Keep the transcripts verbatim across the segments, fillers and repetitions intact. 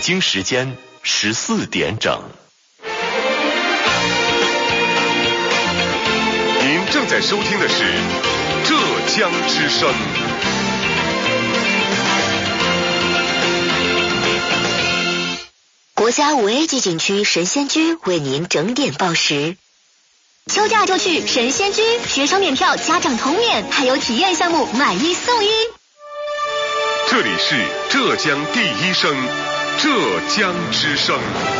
京时间十四点整。 您正在收听的是浙江之声。 国家五 A 级景区神仙居为您整点报时。 休假就去神仙居，学生免票，家长同免，还有体验项目买一送一。 这里是浙江第一声，浙江之声。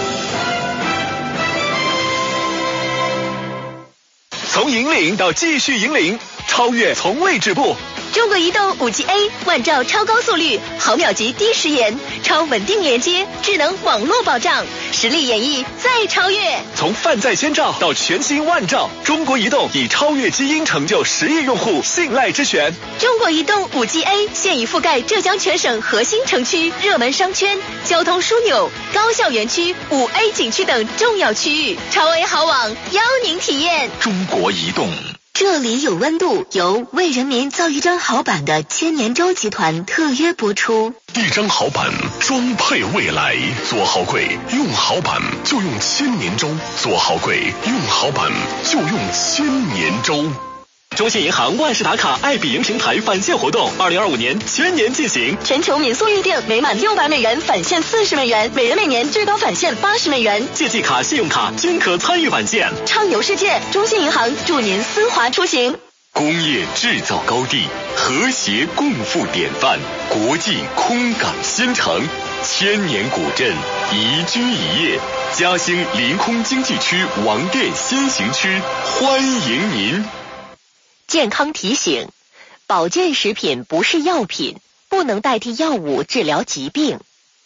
从引领到继续引领，超越从未止步。 中国移动 五 G A 万兆超高速率，毫秒级低时延，超稳定连接，智能网络保障，实力演绎再超越。 从泛在千兆到全新万兆，中国移动以超越基因成就实业用户信赖之选。 中国移动 五 G A 现已覆盖浙江全省核心城区、热门商圈、交通枢纽、高校园区、五 A 景区等重要区域，超 A 好网邀您体验。 中国移动。 这里有温度，由为人民造一张好板的千年舟集团特约播出。 一张好板，装配未来。做好柜，用好板就用千年舟；做好柜，用好板就用千年舟。 中信银行万事达卡爱彼迎平台返现活动，二零二五年全年进行， 全球民宿预订每满六百美元返现四十美元，每人每年最高返现八十美元， 借记卡、信用卡均可参与返现， 畅游世界。中信银行祝您丝滑出行。 工业制造高地，和谐共富典范，国际空港新城，千年古镇宜居宜业，嘉兴临空经济区王店先行区欢迎您。 健康提醒：保健食品不是药品，不能代替药物治疗疾病。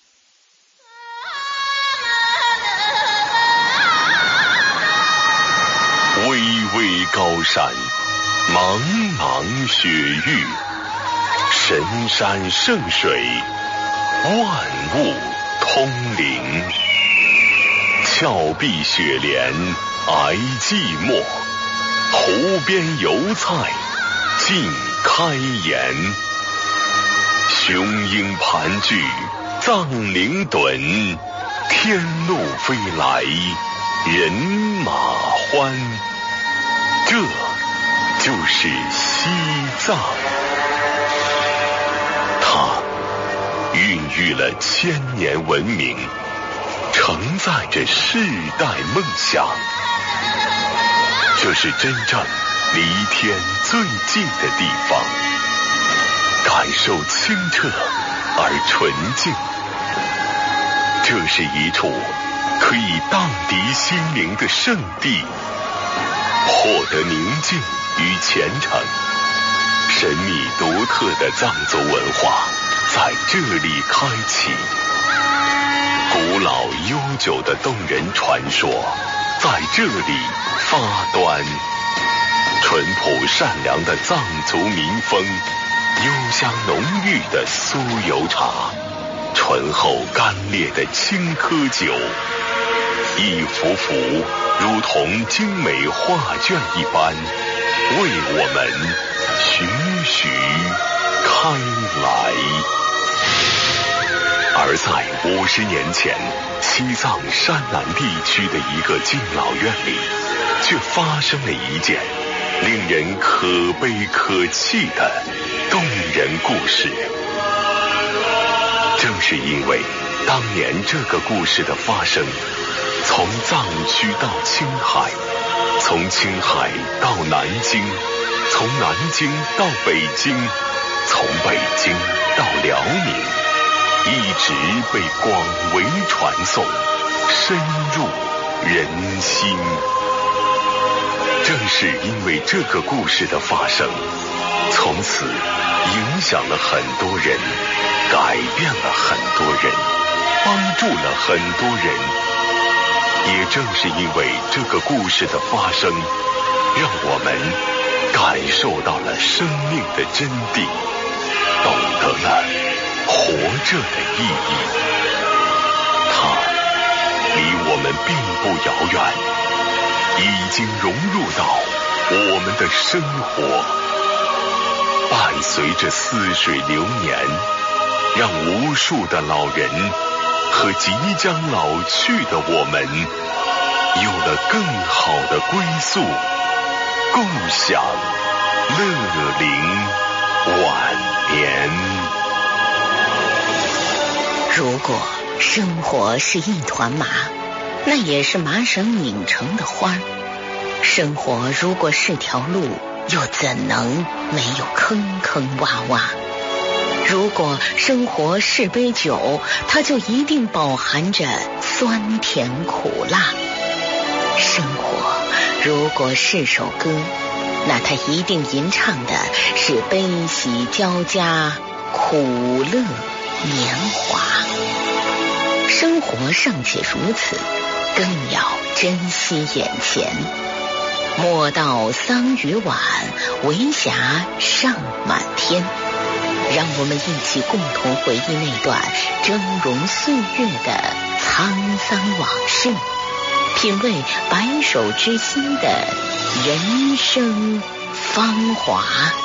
巍巍高山，茫茫雪域，神山圣水，万物通灵。峭壁雪莲，挨寂寞。湖边油菜尽开颜，雄鹰盘踞藏灵趸，天路飞来人马欢。这就是西藏，它孕育了千年文明，承载着世代梦想。这是真正离天最近的地方，感受清澈而纯净。这是一处可以荡涤心灵的圣地，获得宁静与虔诚。神秘独特的藏族文化在这里开启，古老悠久的动人传说在这里发端，淳朴善良的藏族民风，幽香浓郁的酥油茶，醇厚干烈的青稞酒，一幅幅如同精美画卷一般，为我们徐徐开来。而在五十年前，西藏山南地区的一个敬老院里，却发生了一件令人可悲可泣的动人故事。正是因为当年这个故事的发生，从藏区到青海，从青海到南京，从南京到北京，从北京到辽宁，一直被广为传颂，深入人心。正是因为这个故事的发生，从此影响了很多人，改变了很多人，帮助了很多人。也正是因为这个故事的发生，让我们感受到了生命的真谛，懂得了活着的意义。它离我们并不遥远，已经融入到我们的生活，伴随着似水流年，让无数的老人和即将老去的我们有了更好的归宿，共享乐龄晚年。 如果生活是一团麻，那也是麻绳拧成的花儿。生活如果是条路，又怎能没有坑坑洼洼？如果生活是杯酒，它就一定饱含着酸甜苦辣。生活如果是首歌，那它一定吟唱的是悲喜交加，苦乐年华。生活尚且如此，更要珍惜眼前。莫道桑榆晚，为霞尚满天。让我们一起共同回忆那段峥嵘岁月的沧桑往事，品味白首之心的人生芳华。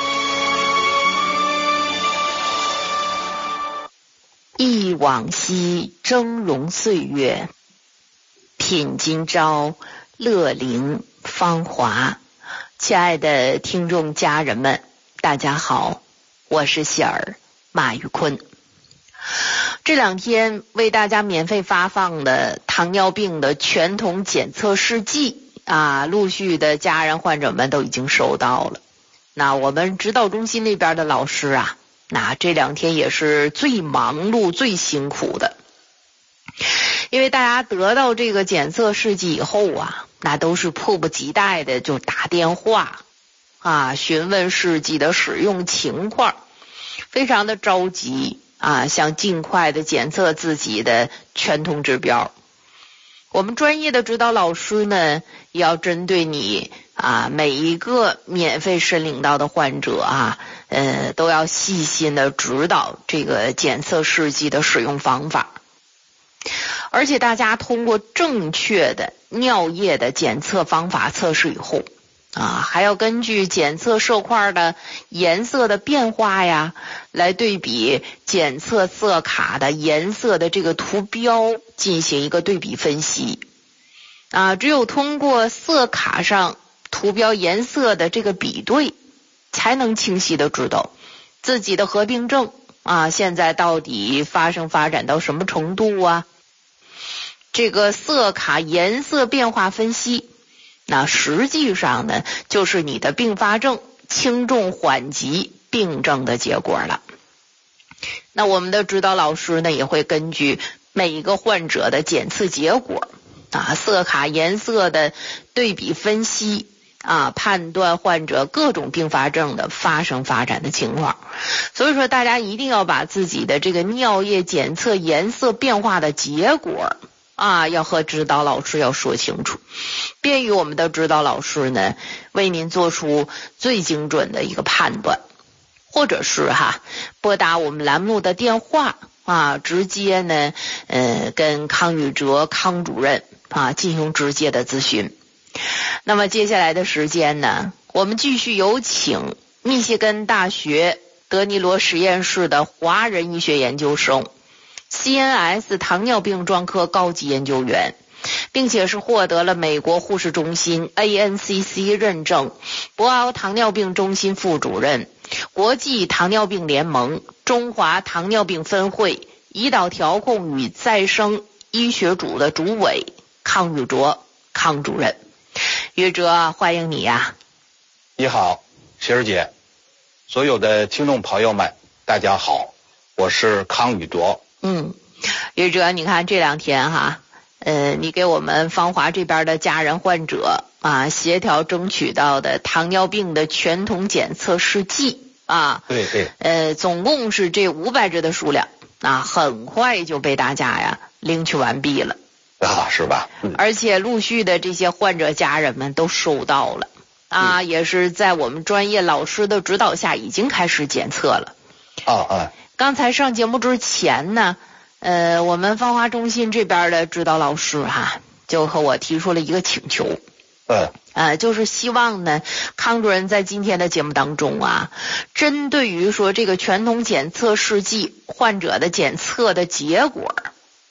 忆往昔峥嵘岁月，品今朝乐龄芳华。亲爱的听众家人们，大家好，我是喜儿马玉坤。这两天为大家免费发放的糖尿病的全统检测试剂啊，陆续的家人患者们都已经收到了。那我们指导中心那边的老师啊，那这两天也是最忙碌最辛苦的，因为大家得到这个检测试剂以后啊，那都是迫不及待的就打电话啊，询问试剂的使用情况，非常的着急啊，想尽快的检测自己的全统指标。我们专业的指导老师呢，也要针对你啊每一个免费申领到的患者啊，呃，都要细心的指导这个检测试剂的使用方法。而且大家通过正确的尿液的检测方法测试以后啊，还要根据检测色块的颜色的变化呀，来对比检测色卡的颜色的这个图标进行一个对比分析啊。只有通过色卡上图标颜色的这个比对，才能清晰的知道自己的合并症啊现在到底发生发展到什么程度啊。这个色卡颜色变化分析，那实际上呢，就是你的并发症轻重缓急病症的结果了。那我们的指导老师呢，也会根据每一个患者的检测结果啊，色卡颜色的对比分析啊，判断患者各种并发症的发生发展的情况。所以说大家一定要把自己的这个尿液检测颜色变化的结果啊，要和指导老师要说清楚，便于我们的指导老师呢，为您做出最精准的一个判断。或者是哈，拨打我们栏目的电话啊，直接呢，呃，跟康宇哲康主任啊进行直接的咨询。那么接下来的时间呢，我们继续有请密歇根大学德尼罗实验室的华人医学研究生C N S 糖尿病专科高级研究员，并且是获得了美国护士中心 A N C C 认证，博鳌糖尿病中心副主任，国际糖尿病联盟中华糖尿病分会胰岛调控与再生医学组的主委康宇哲康主任。宇哲，欢迎你呀！ 你好，喜儿姐，所有的听众朋友们，大家好，我是康宇哲。嗯，宇哲，你看这两天哈，呃，你给我们芳华这边的家人患者啊，协调争取到的糖尿病的全统检测试剂啊，对对，呃，总共是这五百支的数量啊，很快就被大家呀领取完毕了啊，是吧？嗯、而且陆续的这些患者家人们都收到了啊、嗯，也是在我们专业老师的指导下已经开始检测了。啊啊。刚才上节目之前呢，呃，我们芳华中心这边的指导老师哈，就和我提出了一个请求，嗯，呃，就是希望呢，康主任在今天的节目当中啊，针对于说这个全统检测试剂患者的检测的结果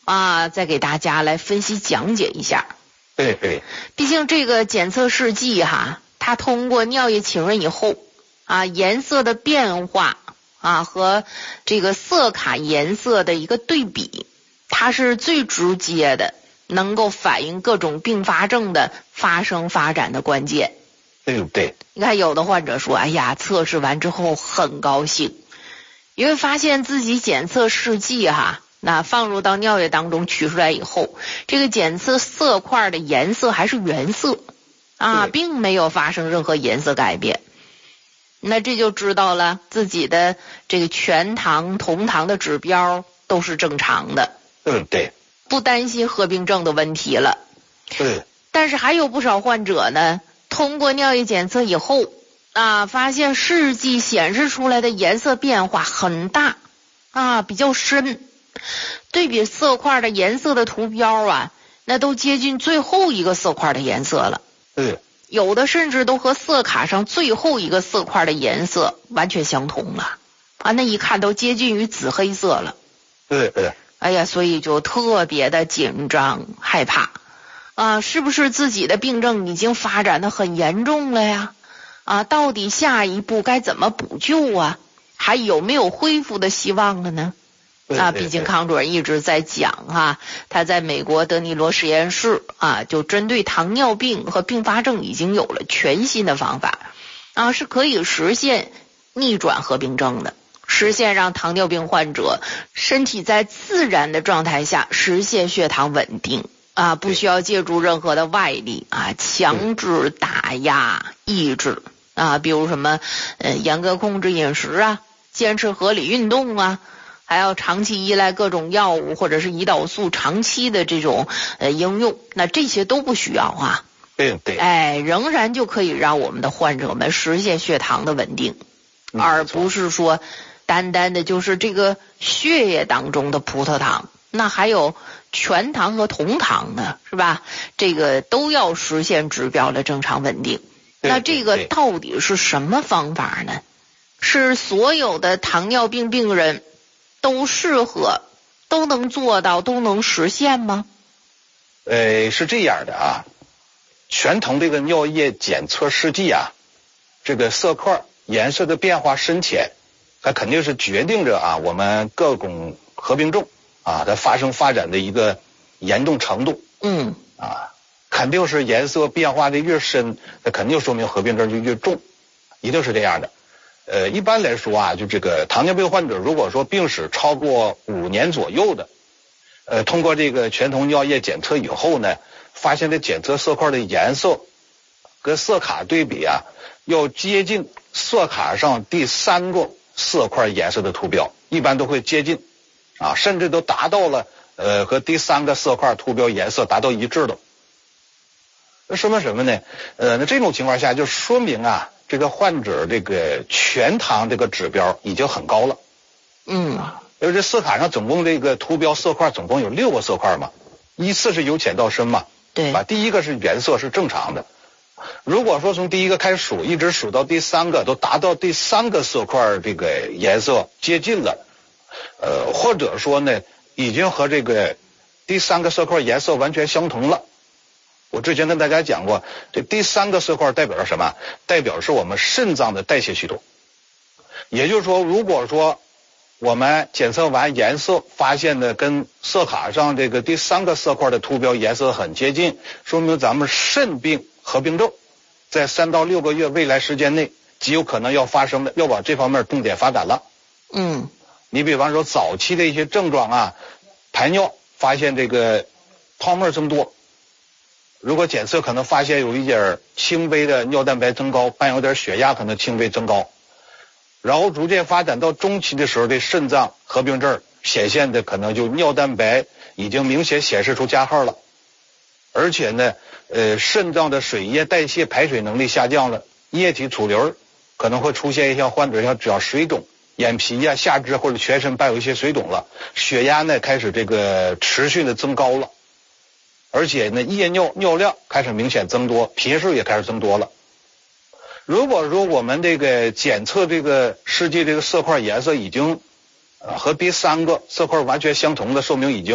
啊，再给大家来分析讲解一下。 对对， 毕竟这个检测试剂哈，它通过尿液浸润以后啊，颜色的变化啊和这个色卡颜色的一个对比，它是最直接的，能够反映各种并发症的发生发展的关键。 对不对？ 你看有的患者说，哎呀，测试完之后很高兴，因为发现自己检测试剂哈，那放入到尿液当中取出来以后，这个检测色块的颜色还是原色啊，并没有发生任何颜色改变。那这就知道了自己的这个全糖同糖的指标都是正常的。 嗯，对， 不担心合并症的问题了。 对。 但是还有不少患者呢，通过尿液检测以后啊，发现试剂显示出来的颜色变化很大啊，比较深。对比色块的颜色的图标啊，那都接近最后一个色块的颜色了。 对。 有的甚至都和色卡上最后一个色块的颜色完全相同了啊，那一看都接近于紫黑色了。 对对。 哎呀，所以就特别的紧张害怕啊，是不是自己的病症已经发展得很严重了呀？啊，到底下一步该怎么补救啊？还有没有恢复的希望了呢？啊，毕竟康主任一直在讲啊，他在美国德尼罗实验室啊，就针对糖尿病和并发症已经有了全新的方法啊，是可以实现逆转合并症的，实现让糖尿病患者身体在自然的状态下实现血糖稳定啊，不需要借助任何的外力啊，强制打压抑制啊，比如什么呃严格控制饮食啊，坚持合理运动啊，还要长期依赖各种药物或者是胰岛素长期的这种呃应用，那这些都不需要啊。 对对。 哎，仍然就可以让我们的患者们实现血糖的稳定， 嗯、 而不是说单单的就是这个血液当中的葡萄糖，那还有全糖和同糖呢，是吧？这个都要实现指标的正常稳定。那这个到底是什么方法呢？是所有的糖尿病病人都适合、都能做到、都能实现吗？ 呃，是这样的啊，全糖这个尿液检测试剂啊，这个色块颜色的变化深浅，它肯定是决定着啊我们各种合并症啊它发生发展的一个严重程度。 嗯。 啊，肯定是颜色变化的越深，那肯定说明合并症就越重，一定是这样的。呃，一般来说啊，就这个糖尿病患者，如果说病史超过五年左右的，呃，通过这个全糖尿液检测以后呢，发现这检测色块的颜色跟色卡对比啊，要接近色卡上第三个色块颜色的图标，一般都会接近啊，甚至都达到了呃和第三个色块图标颜色达到一致的。那说明什么呢？呃，那这种情况下就说明啊，这个患者这个全糖这个指标已经很高了。 嗯， 因为这色卡上总共这个图标色块总共有六个色块嘛，依次是由浅到深嘛。 对。 啊，第一个是原色是正常的。如果说从第一个开始数，一直数到第三个，都达到第三个色块这个颜色接近了，呃，或者说呢，已经和这个第三个色块颜色完全相同了。我之前跟大家讲过，这第三个色块代表着什么？代表是我们肾脏的代谢系统。也就是说，如果说我们检测完颜色发现的跟色卡上这个第三个色块的图标颜色很接近，说明咱们肾病合并症在三到六个月未来时间内极有可能要发生的，要往这方面重点发展了。 嗯， 你比方说早期的一些症状啊，排尿发现这个泡沫增多，如果检测可能发现有一点轻微的尿蛋白增高，伴有点血压可能轻微增高，然后逐渐发展到中期的时候，这肾脏合并症显现的可能就尿蛋白已经明显显示出加号了，而且呢，呃，肾脏的水液代谢排水能力下降了，液体储留可能会出现一些患者像只要水肿，眼皮呀、下肢或者全身伴有一些水肿了，血压呢开始这个持续的增高了。而且呢，夜尿尿量开始明显增多，频数也开始增多了。如果说我们这个检测这个试剂这个色块颜色已经呃和第三个色块完全相同的，说明已经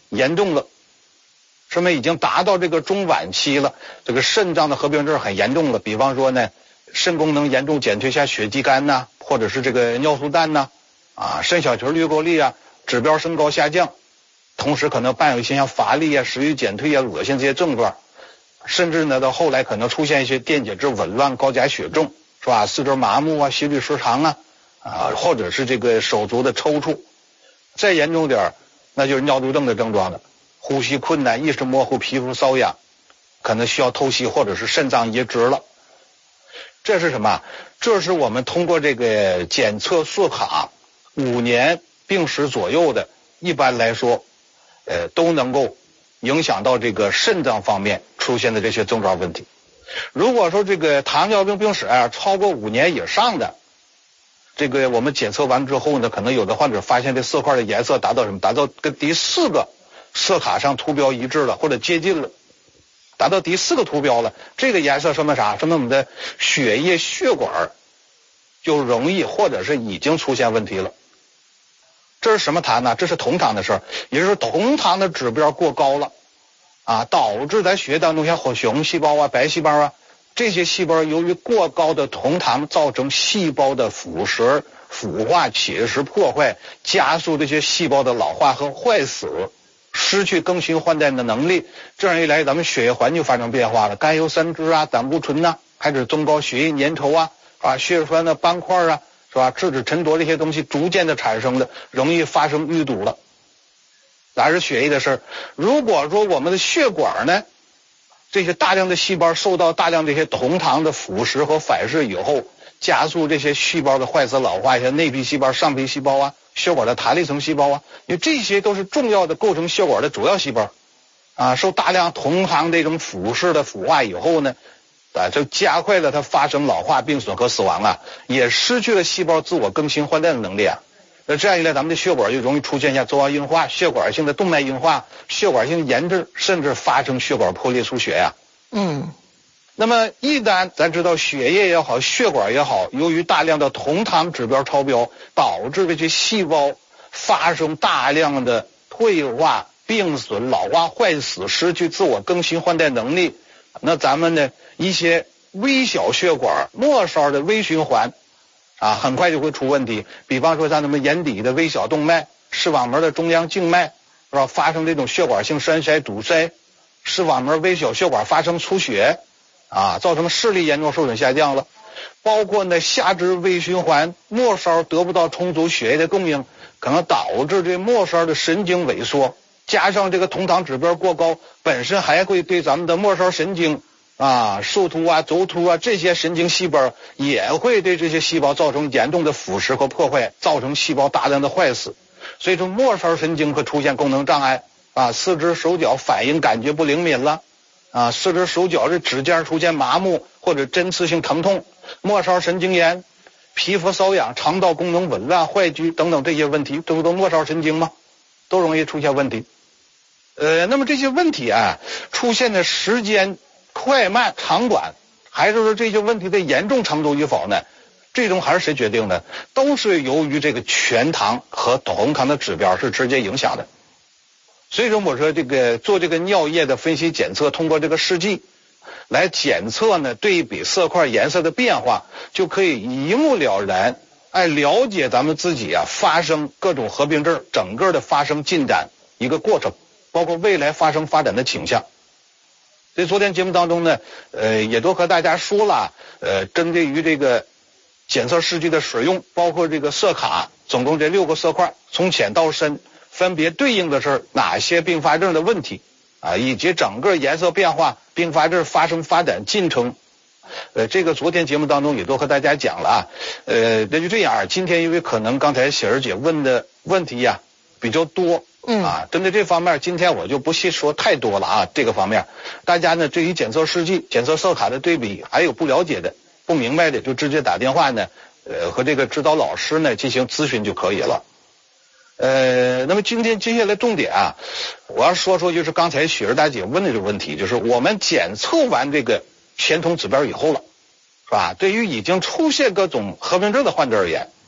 严重了，说明已经达到这个中晚期了，这个肾脏的合并症很严重了。比方说呢，肾功能严重减退下血肌酐呐，或者是这个尿素氮呐，啊，肾小球滤过率啊指标升高下降，同时可能伴有一些像乏力啊、食欲减退啊、恶心这些症状，甚至呢到后来可能出现一些电解质紊乱、高钾血重，是吧？四肢麻木啊、心律失常啊，啊，或者是这个手足的抽搐。再严重点那就是尿毒症的症状了，呼吸困难、意识模糊、皮肤瘙痒，可能需要透析或者是肾脏移植了。这是什么？这是我们通过这个检测色卡五年病史左右的，一般来说呃都能够影响到这个肾脏方面出现的这些症状问题。如果说这个糖尿病病史啊超过五年以上的，这个我们检测完之后呢，可能有的患者发现这色块的颜色达到什么？达到跟第四个色卡上图标一致了，或者接近了，达到第四个图标了。这个颜色说明啥？说明我们的血液血管就容易或者是已经出现问题了。这是什么痰呢？这是酮糖的事儿，也就是酮糖的指标过高了啊，导致咱血液当中像血红细胞啊、白细胞啊，这些细胞由于过高的酮糖造成细胞的腐蚀、腐化、侵蚀、破坏，加速这些细胞的老化和坏死，失去更新换代的能力。这样一来，咱们血液环境发生变化了，甘油三酯啊、胆固醇呐、啊，开始增高血液粘稠啊、啊血栓的斑块啊，是吧？质子沉着这些东西逐渐的产生的，容易发生淤堵了。哪是血液的事儿？如果说我们的血管呢，这些大量的细胞受到大量这些酮糖的腐蚀和反噬以后，加速这些细胞的坏死老化，像内皮细胞、上皮细胞啊，血管的弹力层细胞啊，因为这些都是重要的构成血管的主要细胞啊，受大量酮糖这种腐蚀的腐化以后呢，啊，就加快了它发生老化、病损和死亡啊，也失去了细胞自我更新换代的能力啊。那这样一来，咱们的血管就容易出现像粥样硬化、血管性的动脉硬化、血管性炎症，甚至发生血管破裂出血呀、啊。嗯，那么一旦咱知道血液也好，血管也好，由于大量的酮糖指标超标，导致这些细胞发生大量的退化、病损、老化、坏死，失去自我更新换代能力。那咱们呢一些微小血管、末梢的微循环啊，很快就会出问题。比方说像咱们眼底的微小动脉、视网膜的中央静脉，是吧？发生这种血管性栓塞、堵塞，视网膜微小血管发生出血啊，造成视力严重受损下降了。包括呢下肢微循环，末梢得不到充足血液的供应，可能导致这末梢的神经萎缩，加上这个酮糖指标过高，本身还会对咱们的末梢神经啊、树突啊、轴突啊这些神经细胞也会对这些细胞造成严重的腐蚀和破坏，造成细胞大量的坏死。所以说末梢神经会出现功能障碍啊，四肢手脚反应感觉不灵敏了啊，四肢手脚的指尖出现麻木或者针刺性疼痛，末梢神经炎、皮肤瘙痒、肠道功能紊乱、坏疽等等这些问题，这不都末梢神经吗？都容易出现问题。呃，那么这些问题啊，出现的时间快慢、长短，还是说这些问题的严重程度与否呢？最终还是谁决定的？都是由于这个全糖和酮糖的指标是直接影响的。所以说我说这个做这个尿液的分析检测，通过这个试剂来检测呢，对比色块颜色的变化，就可以一目了然，哎，了解咱们自己啊发生各种合并症整个的发生进展一个过程，包括未来发生发展的倾向。所以昨天节目当中呢，呃，也都和大家说了，呃，针对于这个检测试剂的使用，包括这个色卡，总共这六个色块，从浅到深，分别对应的是哪些并发症的问题啊，以及整个颜色变化、并发症发生发展进程。呃，这个昨天节目当中也都和大家讲了啊。呃，那就这样，今天因为可能刚才喜儿姐问的问题呀、啊、比较多。嗯啊，针对这方面，今天我就不细说太多了啊。这个方面，大家呢对于检测试剂、检测色卡的对比，还有不了解的、不明白的，就直接打电话呢，呃，和这个指导老师呢进行咨询就可以了。呃，那么今天接下来重点啊，我要说说就是刚才雪儿大姐问的这个问题，就是我们检测完这个全酮指标以后了，是吧？对于已经出现各种合并症的患者而言，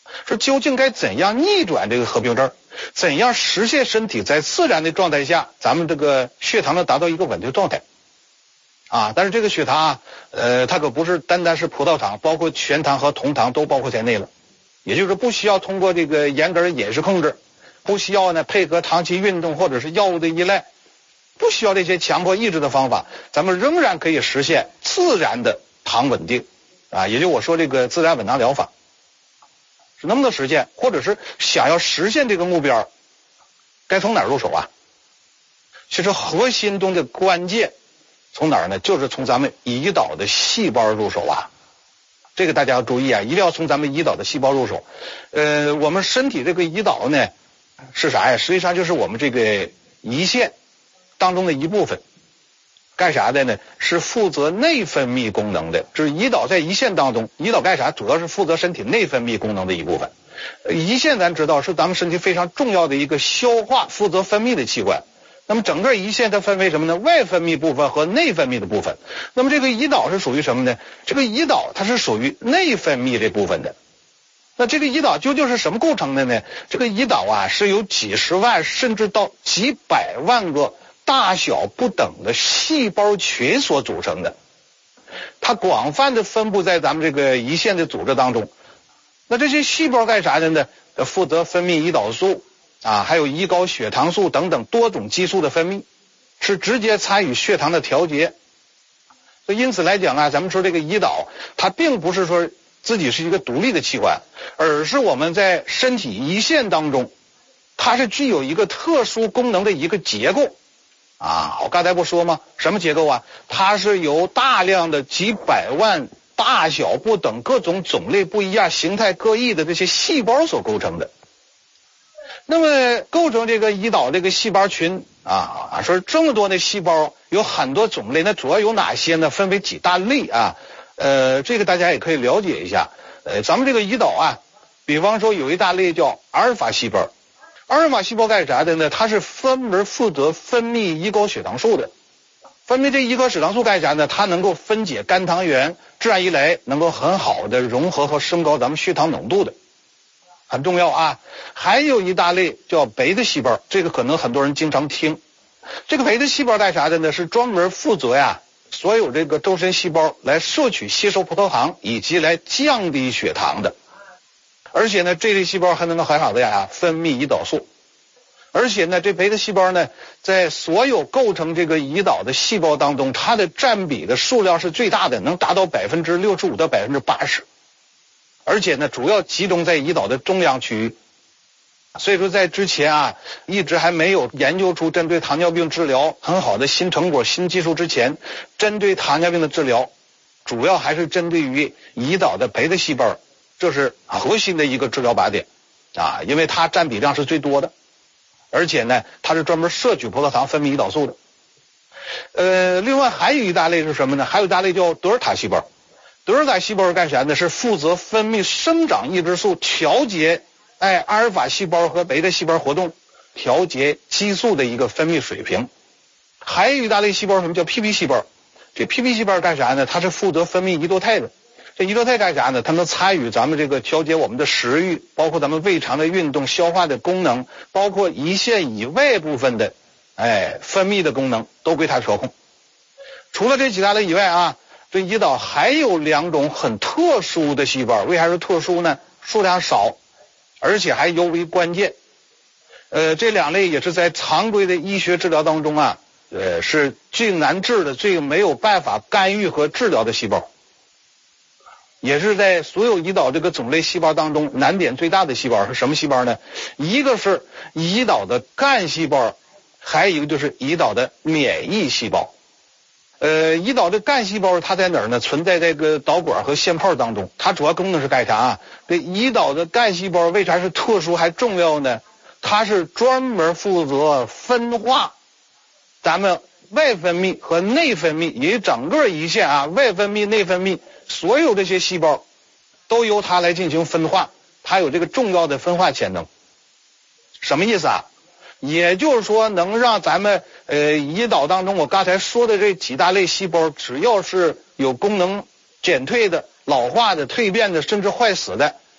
说究竟该怎样逆转这个合并症，怎样实现身体在自然的状态下，咱们这个血糖能达到一个稳定状态啊？但是这个血糖啊，呃，它可不是单单是葡萄糖，包括全糖和酮糖都包括在内了。也就是不需要通过这个严格的饮食控制，不需要呢配合长期运动或者是药物的依赖，不需要这些强迫抑制的方法，咱们仍然可以实现自然的糖稳定啊，也就我说这个自然稳糖疗法是能不能实现，或者是想要实现这个目标，该从哪儿入手啊？其实核心中的关键从哪儿呢？就是从咱们胰岛的细胞入手啊。这个大家要注意啊，一定要从咱们胰岛的细胞入手。呃，我们身体这个胰岛呢是啥呀？实际上就是我们这个胰腺当中的一部分。干啥的呢？是负责内分泌功能的。就是胰岛在胰腺当中，胰岛干啥？主要是负责身体内分泌功能的一部分。胰腺咱知道是咱们身体非常重要的一个消化负责分泌的器官。那么整个胰腺它分为什么呢？外分泌部分和内分泌的部分。那么这个胰岛是属于什么呢？这个胰岛它是属于内分泌这部分的。那这个胰岛究竟是什么构成的呢？这个胰岛啊是由几十万甚至到几百万个大小不等的细胞群所组成的。它广泛的分布在咱们这个胰腺的组织当中。那这些细胞干啥的呢？负责分泌胰岛素啊，还有胰高血糖素等等多种激素的分泌，是直接参与血糖的调节。所以因此来讲啊，咱们说这个胰岛它并不是说自己是一个独立的器官，而是我们在身体胰腺当中，它是具有一个特殊功能的一个结构啊。我刚才不说吗？什么结构啊？它是由大量的几百万大小不等、各种种类不一样、形态各异的这些细胞所构成的。那么构成这个胰岛这个细胞群啊，说这么多的细胞有很多种类，那主要有哪些呢？分为几大类啊。呃，这个大家也可以了解一下。呃，咱们这个胰岛啊，比方说有一大类叫阿尔法细胞。阿尔法细胞干啥的呢？它是专门负责分泌胰高血糖素的。分泌这胰高血糖素干啥呢？它能够分解肝糖原，这样一来能够很好的融合和升高咱们血糖浓度的。很重要啊。还有一大类叫贝塔细胞，这个可能很多人经常听。这个贝塔细胞干啥的呢？是专门负责呀所有这个周身细胞来摄取吸收葡萄糖以及来降低血糖的。而且呢，这类细胞还能够很好的呀分泌胰岛素。而且呢，这贝塔细胞呢，在所有构成这个胰岛的细胞当中，它的占比的数量是最大的，能达到百分之六十五到百分之八十。而且呢，主要集中在胰岛的中央区域。所以说在之前啊，一直还没有研究出针对糖尿病治疗很好的新成果、新技术之前，针对糖尿病的治疗主要还是针对于胰岛的贝塔细胞，这是核心的一个治疗靶点啊，因为它占比量是最多的，而且呢，它是专门摄取葡萄糖、分泌胰岛素的。呃，另外还有一大类是什么呢？还有一大类叫德尔塔细胞。德尔塔细胞是干啥呢？是负责分泌生长抑制素，调节哎阿尔法细胞和贝塔细胞活动，调节激素的一个分泌水平。还有一大类细胞什么叫 P P 细胞？这 P P 细胞干啥呢？它是负责分泌胰岛肽的。这胰岛肽干啥呢？它能参与咱们这个调节我们的食欲，包括咱们胃肠的运动、消化的功能，包括胰腺以外部分的哎分泌的功能都归它调控。除了这几大类以外啊，这胰岛还有两种很特殊的细胞，为啥是特殊呢？数量少，而且还尤为关键。呃，这两类也是在常规的医学治疗当中啊，呃，是最难治的、最没有办法干预和治疗的细胞，也是在所有胰岛这个种类细胞当中难点最大的细胞是什么细胞呢？一个是胰岛的干细胞，还有一个就是胰岛的免疫细胞。呃，胰岛的干细胞它在哪儿呢？存在这个导管和腺泡当中。它主要功能是干啥啊？这胰岛的干细胞为啥是特殊还重要呢？它是专门负责分化咱们外分泌和内分泌，也整个胰腺啊，外分泌、内分泌所有这些细胞都由它来进行分化，它有这个重要的分化潜能。什么意思啊？也就是说能让咱们呃胰岛当中我刚才说的这几大类细胞，只要是有功能减退的、老化的、蜕变的甚至坏死的，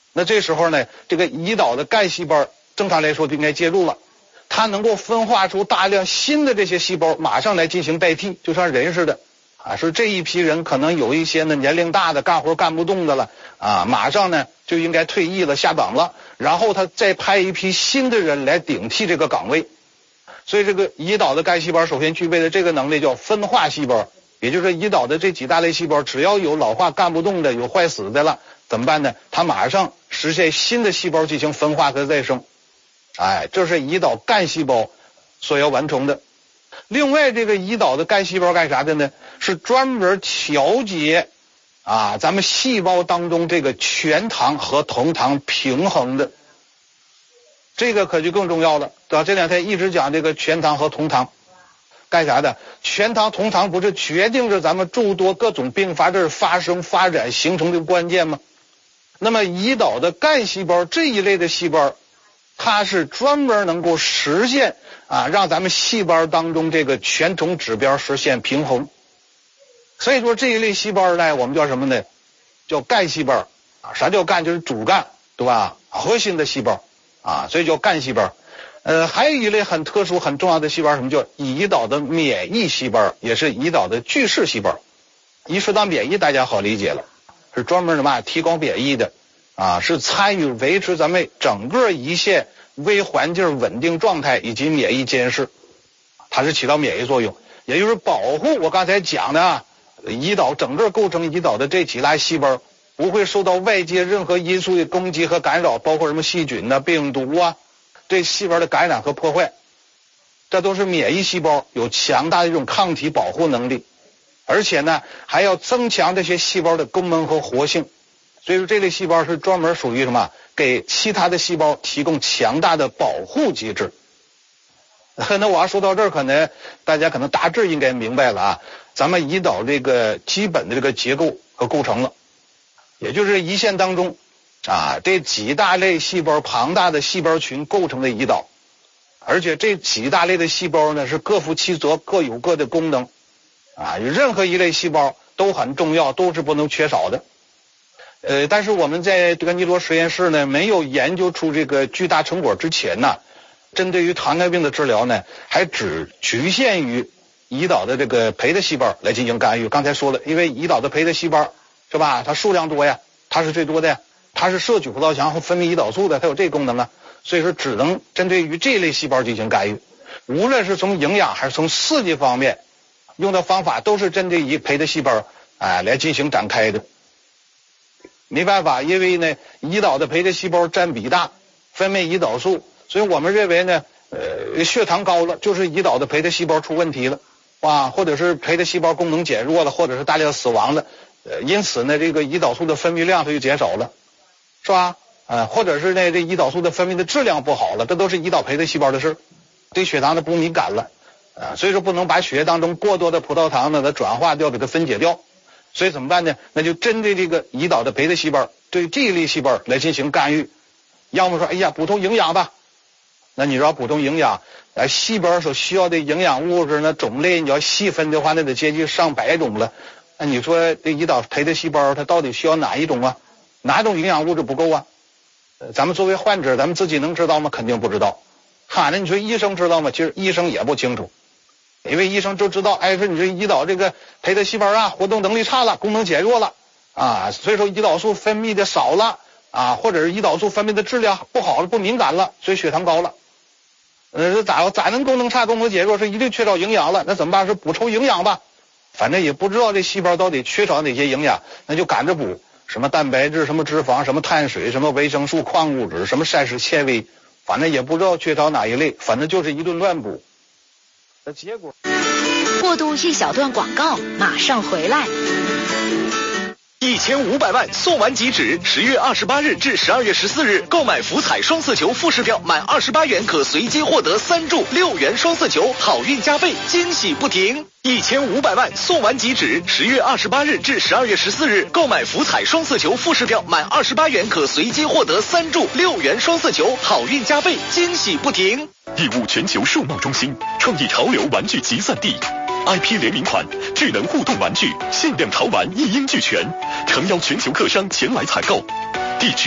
那这时候呢，这个胰岛的干细胞正常来说就应该介入了，它能够分化出大量新的这些细胞，马上来进行代替，就像人似的啊，说这一批人可能有一些呢年龄大的干活干不动的了啊，马上呢就应该退役了下岗了，然后他再派一批新的人来顶替这个岗位。所以这个胰岛的干细胞首先具备的这个能力叫分化细胞，也就是胰岛的这几大类细胞，只要有老化干不动的，有坏死的了，怎么办呢？它马上实现新的细胞进行分化和再生。哎，这是胰岛干细胞所要完成的。另外，这个胰岛的干细胞干啥的呢？是专门调节啊咱们细胞当中这个全糖和同糖平衡的。这个可就更重要了，对吧？这两天一直讲这个全糖和同糖，干啥的？全糖同糖不是决定着咱们诸多各种并发症发生发展形成的关键吗？那么胰岛的干细胞这一类的细胞，它是专门能够实现啊让咱们细胞当中这个全统指标实现平衡。所以说这一类细胞呢，我们叫什么呢？叫干细胞啊。啥叫干？就是主干，对吧？核心的细胞啊，所以叫干细胞。呃，还有一类很特殊很重要的细胞，什么叫胰岛的免疫细胞，也是胰岛的巨噬细胞。一说到免疫，大家好理解了，是专门什么提高免疫的啊，是参与维持咱们整个胰腺微环境稳定状态以及免疫监视，它是起到免疫作用，也就是保护我刚才讲的啊，胰岛整个构成胰岛的这几大细胞不会受到外界任何因素的攻击和干扰，包括什么细菌啊、病毒啊，对细胞的感染和破坏，这都是免疫细胞有强大的这种抗体保护能力，而且呢还要增强这些细胞的功能和活性。所以说这类细胞是专门属于什么？给其他的细胞提供强大的保护机制。那我要说到这儿，可能大家可能大致应该明白了啊，咱们胰岛这个基本的这个结构和构成了，也就是胰腺当中啊这几大类细胞庞大的细胞群构成的胰岛，而且这几大类的细胞呢是各负其责，各有各的功能啊，任何一类细胞都很重要，都是不能缺少的。呃，但是我们在这个尼罗实验室呢，没有研究出这个巨大成果之前呢，针对于糖尿病的治疗呢，还只局限于胰岛的这个培的细胞来进行干预。刚才说了，因为胰岛的培的细胞是吧，它数量多呀，它是最多的呀，它是摄取葡萄糖和分泌胰岛素的，它有这个功能啊，所以说只能针对于这类细胞进行干预。无论是从营养还是从刺激方面，用的方法都是针对于培的细胞哎来进行展开的。没办法，因为呢胰岛的培的细胞占比大，分泌胰岛素，所以我们认为呢呃血糖高了就是胰岛的培的细胞出问题了啊，或者是培的细胞功能减弱了，或者是大量死亡了，呃因此呢这个胰岛素的分泌量它就减少了，是吧？啊，或者是呢这胰岛素的分泌的质量不好了，这都是胰岛培的细胞的事，对血糖的不敏感了啊，所以说不能把血液当中过多的葡萄糖呢它转化掉，给它分解掉。所以怎么办呢？那就针对这个胰岛的培的细胞，对这一类细胞来进行干预。要么说，哎呀，补充营养吧。那你说补充营养，呃，细胞所需要的营养物质呢，种类你要细分的话，那得接近上百种了。那你说这胰岛培的细胞，它到底需要哪一种啊？哪种营养物质不够啊？呃，咱们作为患者，咱们自己能知道吗？肯定不知道。哈，那你说医生知道吗？其实医生也不清楚。因为医生就知道，哎，说你这胰岛这个培的细胞啊，活动能力差了，功能减弱了啊，所以说胰岛素分泌的少了啊，或者是胰岛素分泌的质量不好了，不敏感了，所以血糖高了。呃，咋咋能功能差、功能减弱？是一定缺少营养了，那怎么办？是补充营养吧。反正也不知道这细胞到底缺少哪些营养，那就赶着补，什么蛋白质、什么脂肪、什么碳水、什么维生素、矿物质、什么膳食纤维，反正也不知道缺少哪一类，反正就是一顿乱补。那结果过渡一小段广告，马上回来。 一千五百万送完即止，十月二十八日至十二月十四日，购买福彩双色球复式票满二十八元可随机获得三注六元双色球，好运加倍，惊喜不停。一千五百万送完即止，十月二十八日至十二月十四日，购买福彩双色球复式票满二十八元可随机获得三注六元双色球，好运加倍，惊喜不停。 义乌全球数贸中心，创意潮流玩具集散地。I P 联名款智能互动玩具，限量潮玩一应俱全，诚邀全球客商前来采购。地址：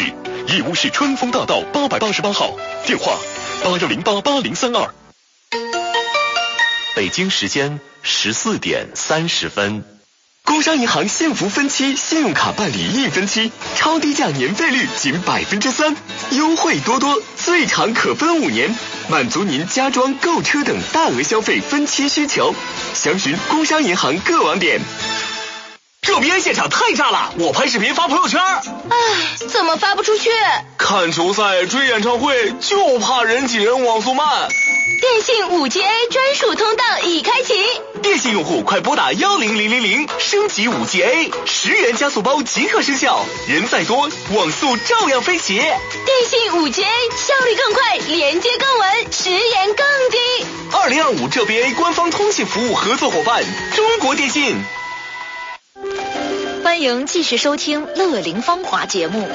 义乌市春风大道八百八十八号，电话八幺零八八零三二。北京时间十四点三十分。 工商银行幸福分期信用卡办理一分期，超低价年费率仅百分之三，优惠多多，最长可分五年，满足您家装、购车等大额消费分期需求。详询工商银行各网点。 这 B A 现场太炸了，我拍视频发朋友圈。 唉，怎么发不出去？ 看球赛、追演唱会，就怕人挤人，网速慢。 电信 五 G A 专属通道已开启， 电信用户快拨打幺零零零零升级 五 G A， 十元加速包即刻生效，人再多，网速照样飞起。 电信 五 G A 效率更快，连接更稳，时延更低。 二零二五这 B A 官方通信服务合作伙伴中国电信。 欢迎继续收听《乐龄芳华》节目。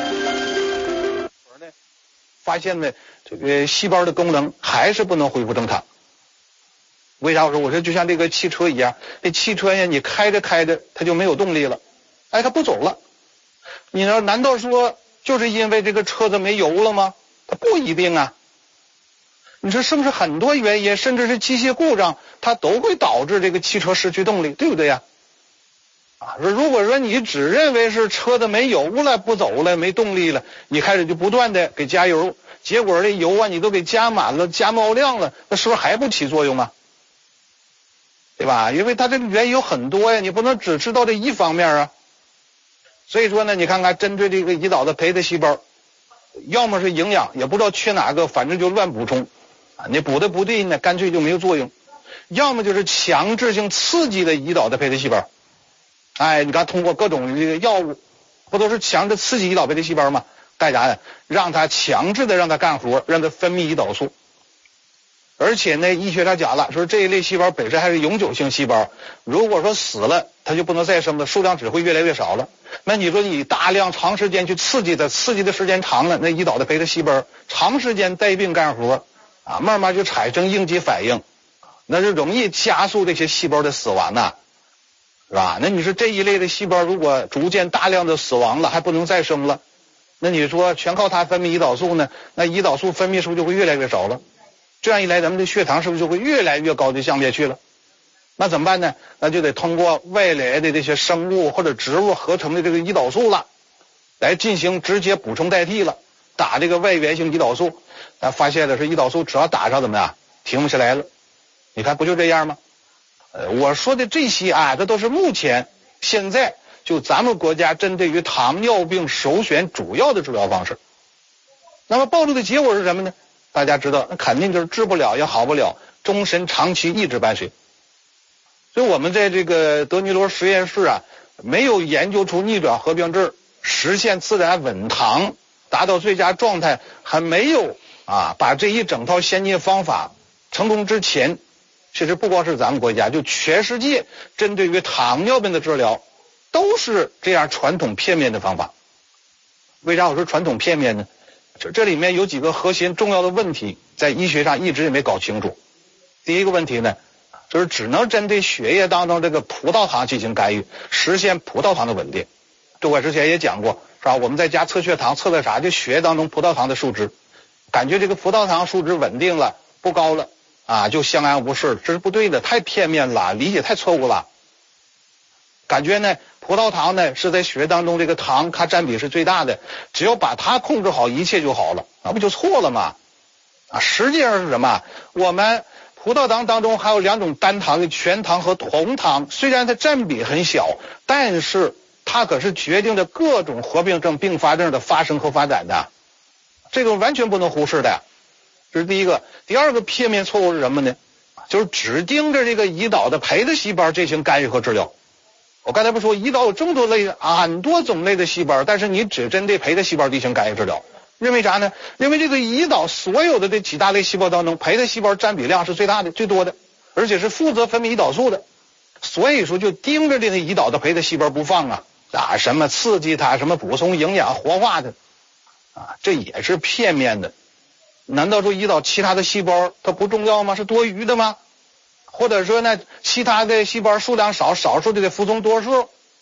发现呢，这个细胞的功能还是不能恢复正常。为啥我说？我说就像这个汽车一样，这汽车呀，你开着开着它就没有动力了，哎，它不走了。你说难道说就是因为这个车子没油了吗？它不一定啊。你说是不是很多原因，甚至是机械故障，它都会导致这个汽车失去动力，对不对呀？啊，说如果说你只认为是车子没油了、不走了、没动力了，你开始就不断的给加油，结果这油啊你都给加满了、加冒量了，那是不是还不起作用啊？对吧？因为它这个原因有很多呀，你不能只知道这一方面啊。所以说呢，你看看针对这个胰岛的培的细胞，要么是营养也不知道缺哪个，反正就乱补充啊，你补的不对呢，干脆就没有作用；要么就是强制性刺激的胰岛的培的细胞。哎，你看通过各种这个药物，不都是强制刺激胰岛培的细胞吗？干啥呢？让它强制的让它干活，让它分泌胰岛素。而且呢，医学上讲了，说这一类细胞本身还是永久性细胞，如果说死了，它就不能再生了，数量只会越来越少了。那你说你大量长时间去刺激它，刺激的时间长了，那胰岛的培的细胞长时间带病干活啊，慢慢就产生应激反应，那就容易加速这些细胞的死亡呐。是吧？那你说这一类的细胞如果逐渐大量的死亡了，还不能再生了，那你说全靠它分泌胰岛素呢？那胰岛素分泌是不是就会越来越少了？这样一来，咱们的血糖是不是就会越来越高的向下去了？那怎么办呢？那就得通过外来的这些生物或者植物合成的这个胰岛素了，来进行直接补充代替了，打这个外源性胰岛素。咱发现的是，胰岛素只要打上怎么样，停不下来了。你看不就这样吗？呃，我说的这些啊，这都是目前现在就咱们国家针对于糖尿病首选主要的治疗方式。那么暴露的结果是什么呢？大家知道，那肯定就是治不了也好不了，终身长期一直伴随。所以我们在这个德尼罗实验室啊，没有研究出逆转合并症，实现自然稳糖，达到最佳状态，还没有啊把这一整套先进方法成功之前，其实不光是咱们国家，就全世界针对于糖尿病的治疗都是这样传统片面的方法。为啥我说传统片面呢？这这里面有几个核心重要的问题，在医学上一直也没搞清楚。第一个问题呢，就是只能针对血液当中这个葡萄糖进行干预，实现葡萄糖的稳定。这我之前也讲过，是吧？我们在家测血糖测的啥？就血液当中葡萄糖的数值，感觉这个葡萄糖数值稳定了，不高了啊，就相安无事，这是不对的，太片面了，理解太错误了。感觉呢，葡萄糖呢是在血液当中这个糖它占比是最大的，只要把它控制好，一切就好了，那不就错了吗？啊，实际上是什么？我们葡萄糖当中还有两种单糖的全糖和酮糖，虽然它占比很小，但是它可是决定着各种合并症、并发症的发生和发展的，这个完全不能忽视的。这是第一个。第二个片面错误是什么呢？就是只盯着这个胰岛的培的细胞进行干预和治疗。我刚才不说胰岛有这么多类啊，很多种类的细胞，但是你只针对培的细胞进行干预治疗，因为啥呢？因为这个胰岛所有的这几大类细胞当中，培的细胞占比量是最大的、最多的，而且是负责分泌胰岛素的，所以说就盯着这个胰岛的培的细胞不放啊啊，什么刺激它，什么补充营养、活化的啊，这也是片面的。难道说胰岛其他的细胞它不重要吗？是多余的吗？或者说呢，其他的细胞数量少，少数就得服从多数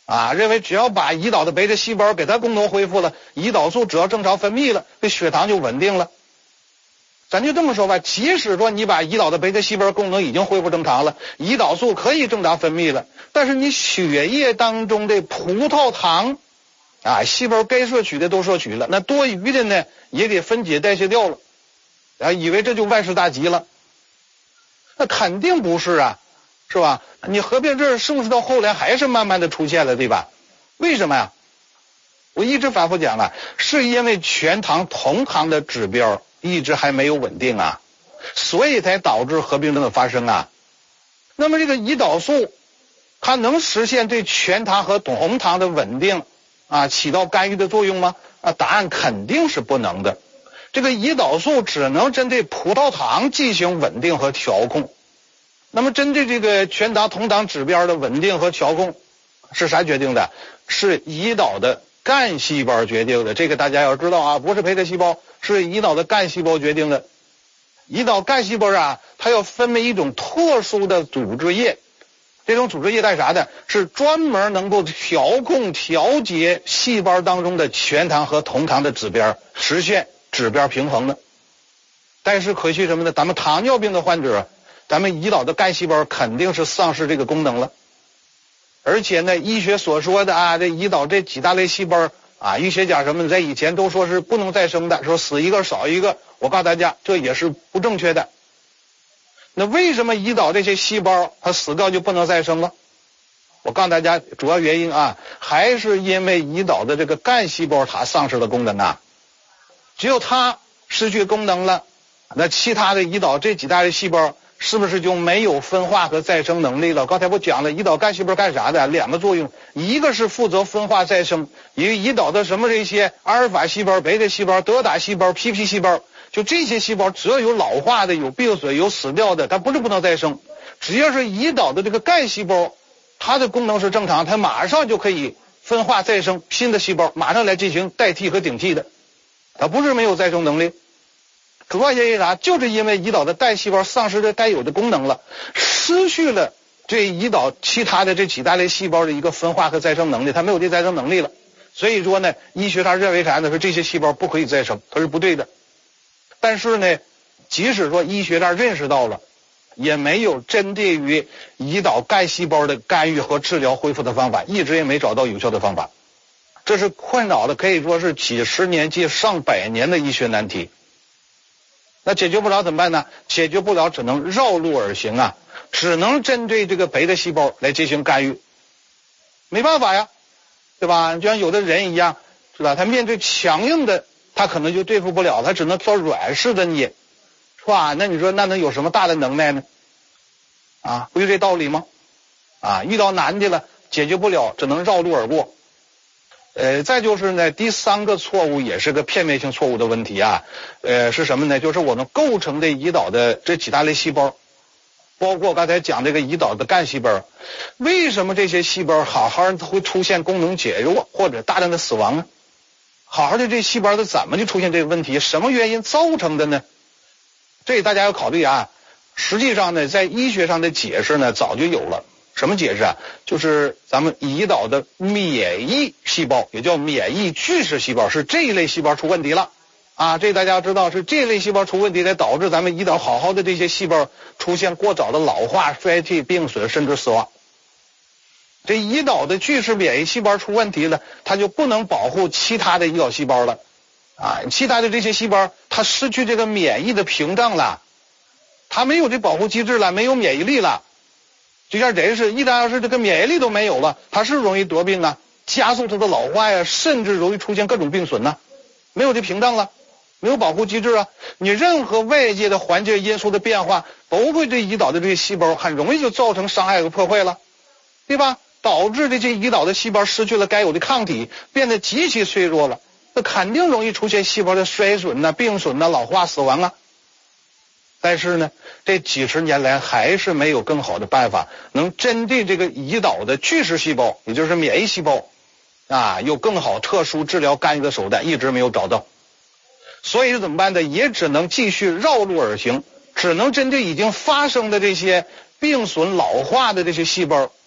啊，认为只要把胰岛的贝塔细胞给它功能恢复了，胰岛素只要正常分泌了，这血糖就稳定了。咱就这么说吧，即使说你把胰岛的贝塔细胞功能已经恢复正常了，胰岛素可以正常分泌了，但是你血液当中的葡萄糖啊，细胞该摄取的都摄取了，那多余的呢也得分解代谢掉了，啊，以为这就万事大吉了，那肯定不是啊，是吧？你合并症是不是到后来还是慢慢的出现了，对吧？为什么呀？我一直反复讲了，是因为全糖同糖的指标一直还没有稳定啊，所以才导致合并症的发生啊。那么这个胰岛素它能实现对全糖和同糖的稳定啊起到干预的作用吗？啊，答案肯定是不能的。这个胰岛素只能针对葡萄糖进行稳定和调控。那么针对这个全糖同糖指标的稳定和调控是啥决定的？是胰岛的干细胞决定的，这个大家要知道啊，不是贝塔细胞，是胰岛的干细胞决定的。胰岛干细胞啊，它要分泌一种特殊的组织液，这种组织液带啥的？是专门能够调控调节细胞当中的全糖和同糖的指标，实现指标平衡的。但是可惜什么呢？咱们糖尿病的患者，咱们胰岛的干细胞肯定是丧失这个功能了。而且呢，医学所说的啊，这胰岛这几大类细胞啊，医学家什么的在以前都说是不能再生的，说死一个少一个。我告诉大家，这也是不正确的。那为什么胰岛这些细胞它死掉就不能再生了？我告诉大家，主要原因啊，还是因为胰岛的这个干细胞它丧失了功能啊。只有它失去功能了，那其他的胰岛这几大类细胞是不是就没有分化和再生能力了？刚才我讲了，胰岛干细胞干啥的？两个作用，一个是负责分化再生，因为胰岛的什么这些阿尔法细胞、贝塔细胞、德塔细胞、P P 细胞，就这些细胞只要有老化的、有病损、有死掉的，它不是不能再生。只要是胰岛的这个干细胞，它的功能是正常，它马上就可以分化再生新的细胞，马上来进行代替和顶替的，它不是没有再生能力。主要原因啥？就是因为胰岛的干细胞丧失了该有的功能了，失去了这胰岛其他的这几大类细胞的一个分化和再生能力，它没有这再生能力了。所以说呢，医学上认为啥呢？说这些细胞不可以再生，它是不对的。但是呢，即使说医学上认识到了，也没有针对于胰岛干细胞的干预和治疗恢复的方法，一直也没找到有效的方法。这是困扰的可以说是几十年近上百年的医学难题。那解决不了怎么办呢？解决不了只能绕路而行啊，只能针对这个贝塔细胞来进行干预，没办法呀，对吧？就像有的人一样，是吧？他面对强硬的，他可能就对付不了，他只能挑软式的捏，是吧？那你说那能有什么大的能耐呢？啊，不就这道理吗？啊，遇到难的了，解决不了，只能绕路而过。呃，再就是呢，第三个错误也是个片面性错误的问题啊，呃，是什么呢？就是我们构成的胰岛的这几大类细胞，包括刚才讲这个胰岛的干细胞，为什么这些细胞好好的会出现功能减弱或者大量的死亡呢？好好的这细胞它怎么就出现这个问题？什么原因造成的呢？这大家要考虑啊。实际上呢，在医学上的解释呢，早就有了。什么解释啊？就是咱们胰岛的免疫细胞，也叫免疫巨噬细胞，是这一类细胞出问题了啊！这大家要知道，是这类细胞出问题，才导致咱们胰岛好好的这些细胞出现过早的老化、衰退、病损，甚至死亡。这胰岛的巨噬免疫细胞出问题了，它就不能保护其他的胰岛细胞了啊！其他的这些细胞，它失去这个免疫的屏障了，它没有这保护机制了，没有免疫力了。就像人是，一旦要是这个免疫力都没有了，它是容易得病啊，加速它的老化呀，甚至容易出现各种病损呢。没有这屏障了，没有保护机制啊，你任何外界的环境因素的变化，都会对胰岛的这些细胞很容易就造成伤害和破坏了，对吧？导致这些胰岛的细胞失去了该有的抗体，变得极其脆弱了，那肯定容易出现细胞的衰损呐、病损呐、老化、死亡啊。但是呢，这几十年来还是没有更好的办法能针对这个胰岛的巨噬细胞，也就是免疫细胞啊，有更好特殊治疗干预的手段，一直没有找到。所以怎么办呢？也只能继续绕路而行，只能针对已经发生的这些病损老化的这些细胞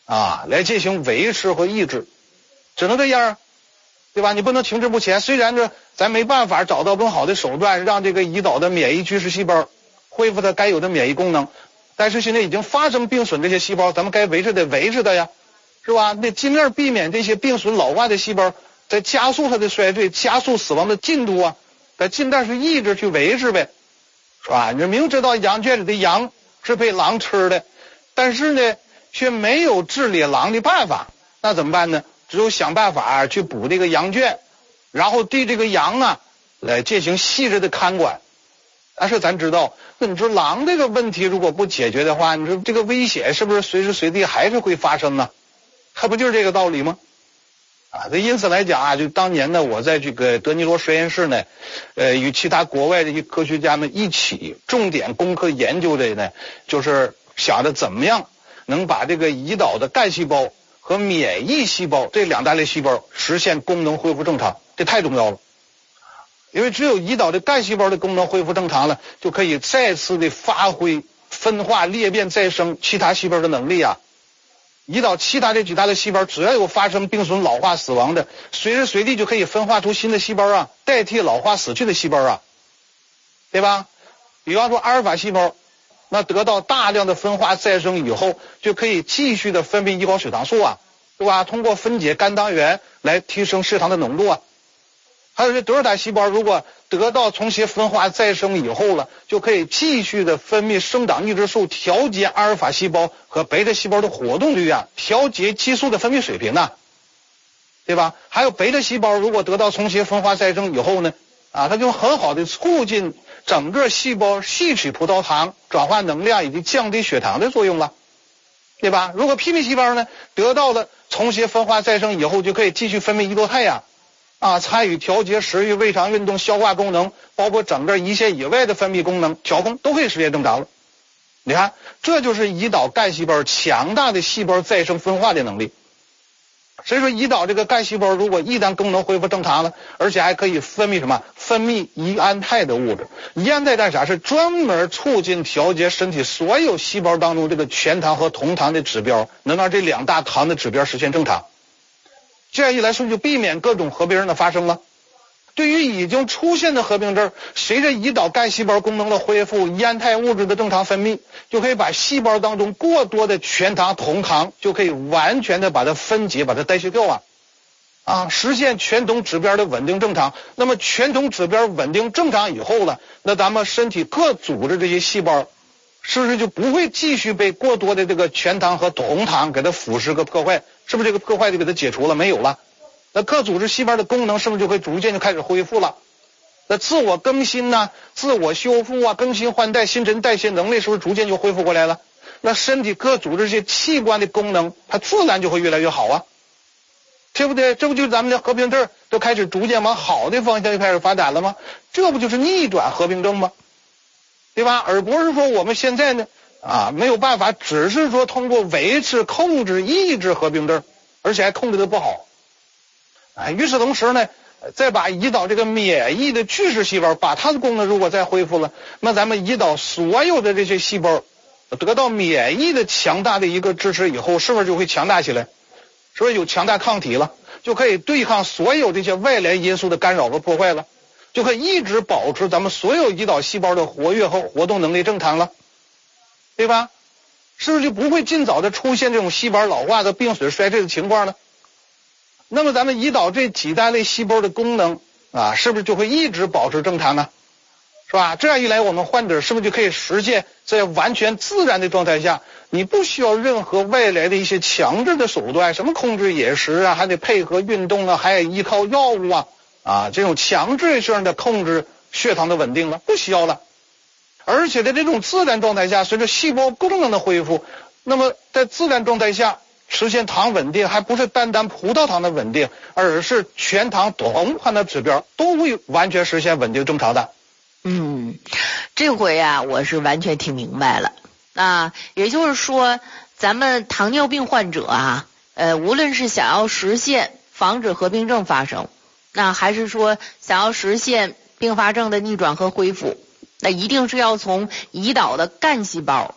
啊来进行维持和抑制，只能这样，对吧？你不能停滞不前。虽然这咱没办法找到更好的手段，让这个胰岛的免疫巨噬细胞恢复它该有的免疫功能，但是现在已经发生病损这些细胞，咱们该维持得维持的呀，是吧？那尽量避免这些病损老化的细胞在加速它的衰退，加速死亡的进度啊，在尽量是抑制去维持呗，是吧？你明知道羊圈里的羊是被狼吃的，但是呢却没有治理狼的办法，那怎么办呢？只有想办法去补这个羊圈，然后对这个羊啊来进行细致的看管。但是咱知道，那你说狼这个问题如果不解决的话，你说这个危险是不是随时随地还是会发生呢？它不就是这个道理吗？啊，这因此来讲啊，就当年呢，我在这个德尼罗实验室呢，呃，与其他国外的一些科学家们一起重点攻克研究的呢，就是想着怎么样能把这个胰岛的干细胞和免疫细胞这两大类细胞实现功能恢复正常，这太重要了。因为只有胰岛的干细胞的功能恢复正常了，就可以再次的发挥分化裂变再生其他细胞的能力啊。胰岛其他这几大类细胞只要有发生病损老化死亡的，随时随地就可以分化出新的细胞啊，代替老化死去的细胞啊，对吧？比方说阿尔法细胞，那得到大量的分化再生以后，就可以继续的分泌胰岛血糖素啊，对吧？通过分解肝糖原来提升血糖的浓度啊。还有这德尔塔细胞，如果得到重新分化再生以后了，就可以继续的分泌生长抑制素，调节阿尔法细胞和贝塔细胞的活动率啊，调节激素的分泌水平啊，对吧？还有贝塔细胞如果得到重新分化再生以后呢，啊，它就很好的促进整个细胞吸取葡萄糖，转化能量以及降低血糖的作用了，对吧？如果皮皮细胞呢得到了重新分化再生以后，就可以继续分泌胰岛肽呀。啊，参与调节食欲、胃肠运动、消化功能，包括整个胰腺以外的分泌功能调控都可以实现正常了。你看，这就是胰岛干细胞强大的细胞再生分化的能力。所以说，胰岛这个干细胞如果一旦功能恢复正常了，而且还可以分泌什么？分泌胰胺肽的物质。胰胺肽干啥？是专门促进调节身体所有细胞当中这个全糖和同糖的指标，能让这两大糖的指标实现正常。这样一来，是不是就避免各种合并症的发生了？对于已经出现的合并症，随着胰岛干细胞功能的恢复，胰胺肽物质的正常分泌，就可以把细胞当中过多的全糖、同糖就可以完全的把它分解，把它代谢掉啊，啊，实现全酮指标的稳定正常。那么全酮指标稳定正常以后了，那咱们身体各组织这些细胞，是不是就不会继续被过多的这个全糖和同糖给它腐蚀和破坏？是不是这个破坏就给它解除了？没有了。那各组织细胞的功能是不是就会逐渐就开始恢复了？那自我更新呢、自我修复啊、更新换代、新陈代谢能力是不是逐渐就恢复过来了？那身体各组织这些器官的功能，它自然就会越来越好啊，对不对？这不就是咱们的合并症都开始逐渐往好的方向就开始发展了吗？这不就是逆转合并症吗？对吧？而不是说我们现在呢啊没有办法，只是说通过维持、控制、抑制合并症，而且还控制的不好。啊，与此同时呢，再把胰岛这个免疫的巨噬细胞，把它的功能如果再恢复了，那咱们胰岛所有的这些细胞得到免疫的强大的一个支持以后，是不是就会强大起来？是不是有强大抗体了？就可以对抗所有这些外来因素的干扰和破坏了，就可以一直保持咱们所有胰岛细胞的活跃和活动能力正常了，对吧？是不是就不会尽早的出现这种细胞老化的病损衰退的情况呢？那么咱们胰岛这几大类细胞的功能啊，是不是就会一直保持正常呢？是吧？这样一来，我们患者是不是就可以实现在完全自然的状态下，你不需要任何外来的一些强制的手段，什么控制饮食啊，还得配合运动啊，还得依靠药物啊，啊，这种强制性的控制血糖的稳定了，不需要了。而且在这种自然状态下，随着细胞功能的恢复，那么在自然状态下实现糖稳定，还不是单单葡萄糖的稳定，而是全糖同糖的指标都会完全实现稳定正常的。 嗯，这回啊，我是完全听明白了。啊，也就是说，咱们糖尿病患者啊，呃，无论是想要实现防止合并症发生，那还是说想要实现并发症的逆转和恢复，那一定是要从胰岛的干细胞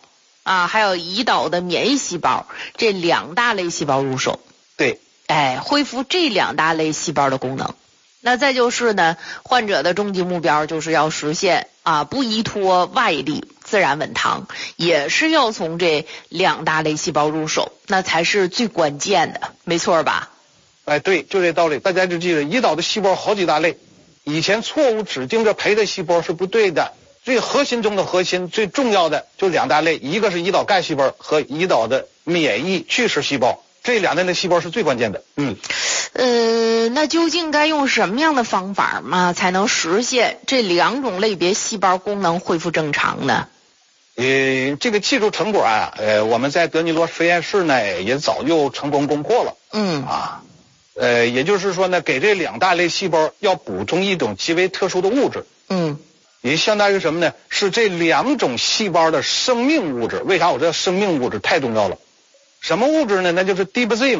啊，还有胰岛的免疫细胞，这两大类细胞入手。 对， 哎，恢复这两大类细胞的功能。那再就是呢，患者的终极目标就是要实现啊，不依托外力，自然稳糖，也是要从这两大类细胞入手，那才是最关键的，没错吧？ 哎，对，就这道理。大家就记得，胰岛的细胞好几大类，以前错误指定着胚胎细胞是不对的。最核心中的核心，最重要的就两大类，一个是胰岛干细胞和胰岛的免疫巨噬细胞，这两大类细胞是最关键的。嗯， 呃，那究竟该用什么样的方法嘛，才能实现这两种类别细胞功能恢复正常呢？ 呃，这个技术成果啊，呃，我们在德尼罗实验室呢也早就成功攻破了。 嗯啊，呃，也就是说呢，给这两大类细胞要补充一种极为特殊的物质。 嗯。 也相当于什么呢？是这两种细胞的生命物质。为啥我这生命物质太重要了？什么物质呢？那就是 D B Z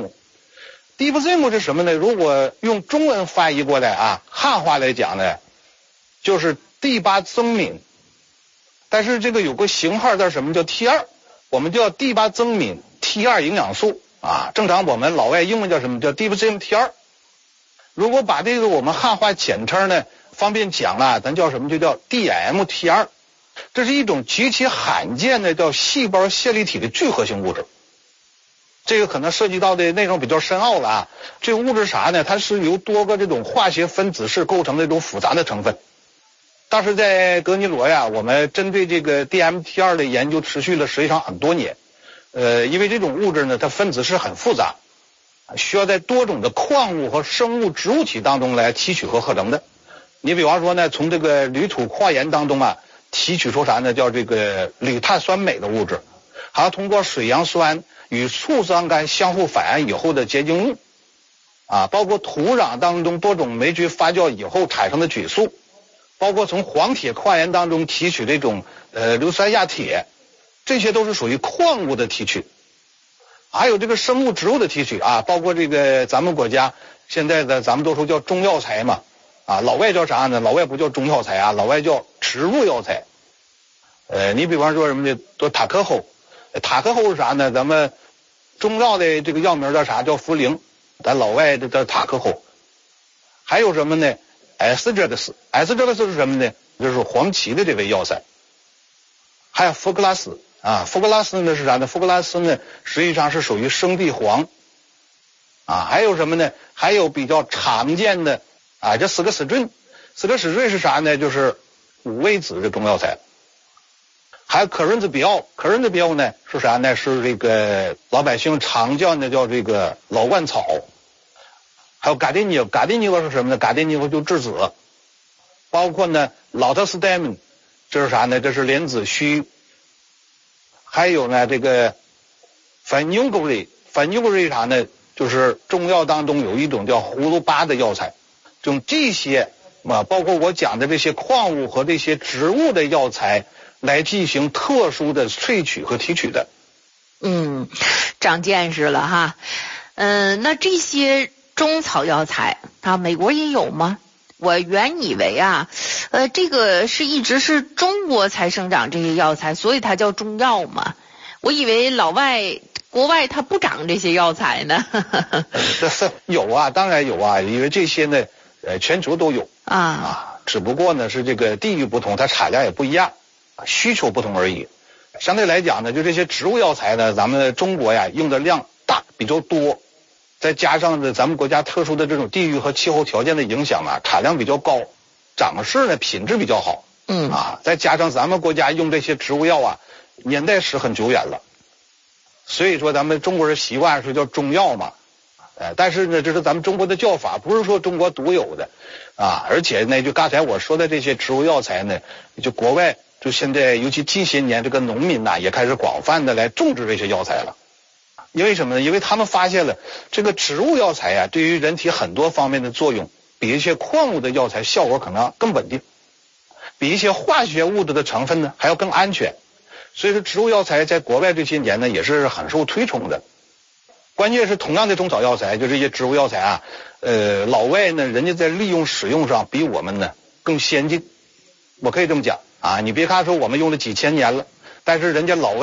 M。D B Z M 是什么呢？如果用中文翻译过来啊，汉话来讲呢，就是第八增敏。但是这个有个型号叫什么？叫 T 二，我们叫第八增敏 T 二营养素啊。正常我们老外英文叫什么？叫 D B Z M T 二。如果把这个我们汉化简称呢，方便讲了，咱叫什么？就叫 D M T 二。这是一种极其罕见的叫细胞线粒体的聚合性物质。这个可能涉及到的内容比较深奥了啊。这个物质啥呢？它是由多个这种化学分子式构成的一种复杂的成分。当时在德尼罗呀，我们针对这个 D M T 二的研究持续了实际上很多年。呃，因为这种物质呢，它分子式很复杂，需要在多种的矿物和生物植物体当中来提取和合成的。你比方说呢，从这个铝土矿岩当中啊，提取出啥呢？叫这个铝碳酸镁的物质，还要通过水杨酸与醋酸酐相互反应以后的结晶物啊，包括土壤当中多种霉菌发酵以后产生的菌素，包括从黄铁矿岩当中提取这种呃硫酸亚铁，这些都是属于矿物的提取。还有这个生物植物的提取啊，包括这个咱们国家现在的咱们都说叫中药材嘛。啊，老外叫啥呢？老外不叫中药材啊，老外叫植物药材。呃，你比方说什么呢？叫塔克后，塔克后是啥呢？咱们中药的这个药名叫啥？叫茯苓，咱老外的叫塔克后。还有什么呢 ？Astragalus，Astragalus 是什么呢？就是黄芪的这味药材。还有福格拉斯啊，福格拉斯呢是啥呢？福格拉斯呢实际上是属于生地黄。啊，还有什么呢？还有比较常见的。啊，这四个死菌，四个死菌是啥呢？就是五味子的中药材。还有可润子比奥，可润子比奥呢是啥呢？是这个老百姓常叫的叫这个老鹳草。还有嘎丁尼，嘎丁尼是什么呢？嘎丁尼就栀子。包括呢老特斯戴门，这是啥呢？这是莲子须。还有呢这个反牛骨类，反牛骨类啥呢？就是中药当中有一种叫葫芦巴的药材。用这些啊，包括我讲的这些矿物和这些植物的药材来进行特殊的萃取和提取的。 嗯，长见识了哈。嗯、呃，那这些中草药材啊，美国也有吗？我原以为啊，呃，这个是一直是中国才生长这些药材，所以它叫中药嘛。我以为老外国外它不长这些药材呢。 有啊，当然有啊，因为这些呢。呃，全球都有啊啊，只不过呢是这个地域不同，它产量也不一样，需求不同而已。相对来讲呢，就这些植物药材呢，咱们中国呀用的量大比较多，再加上呢咱们国家特殊的这种地域和气候条件的影响啊，产量比较高，长势呢品质比较好。 嗯啊，再加上咱们国家用这些植物药啊，年代史很久远了，所以说咱们中国人习惯是叫中药嘛。呃，但是呢，这是咱们中国的叫法，不是说中国独有的啊。而且呢，就刚才我说的这些植物药材呢，就国外就现在，尤其近些年，这个农民呐也开始广泛的来种植这些药材了。因为什么呢？因为他们发现了这个植物药材呀、啊，对于人体很多方面的作用，比一些矿物的药材效果可能更稳定，比一些化学物质的成分呢还要更安全。所以说，植物药材在国外这些年呢也是很受推崇的。关键是同样的中草药材，就这些植物药材啊，呃，老外呢，人家在利用使用上比我们呢更先进。我可以这么讲啊，你别看说我们用了几千年了，但是人家老外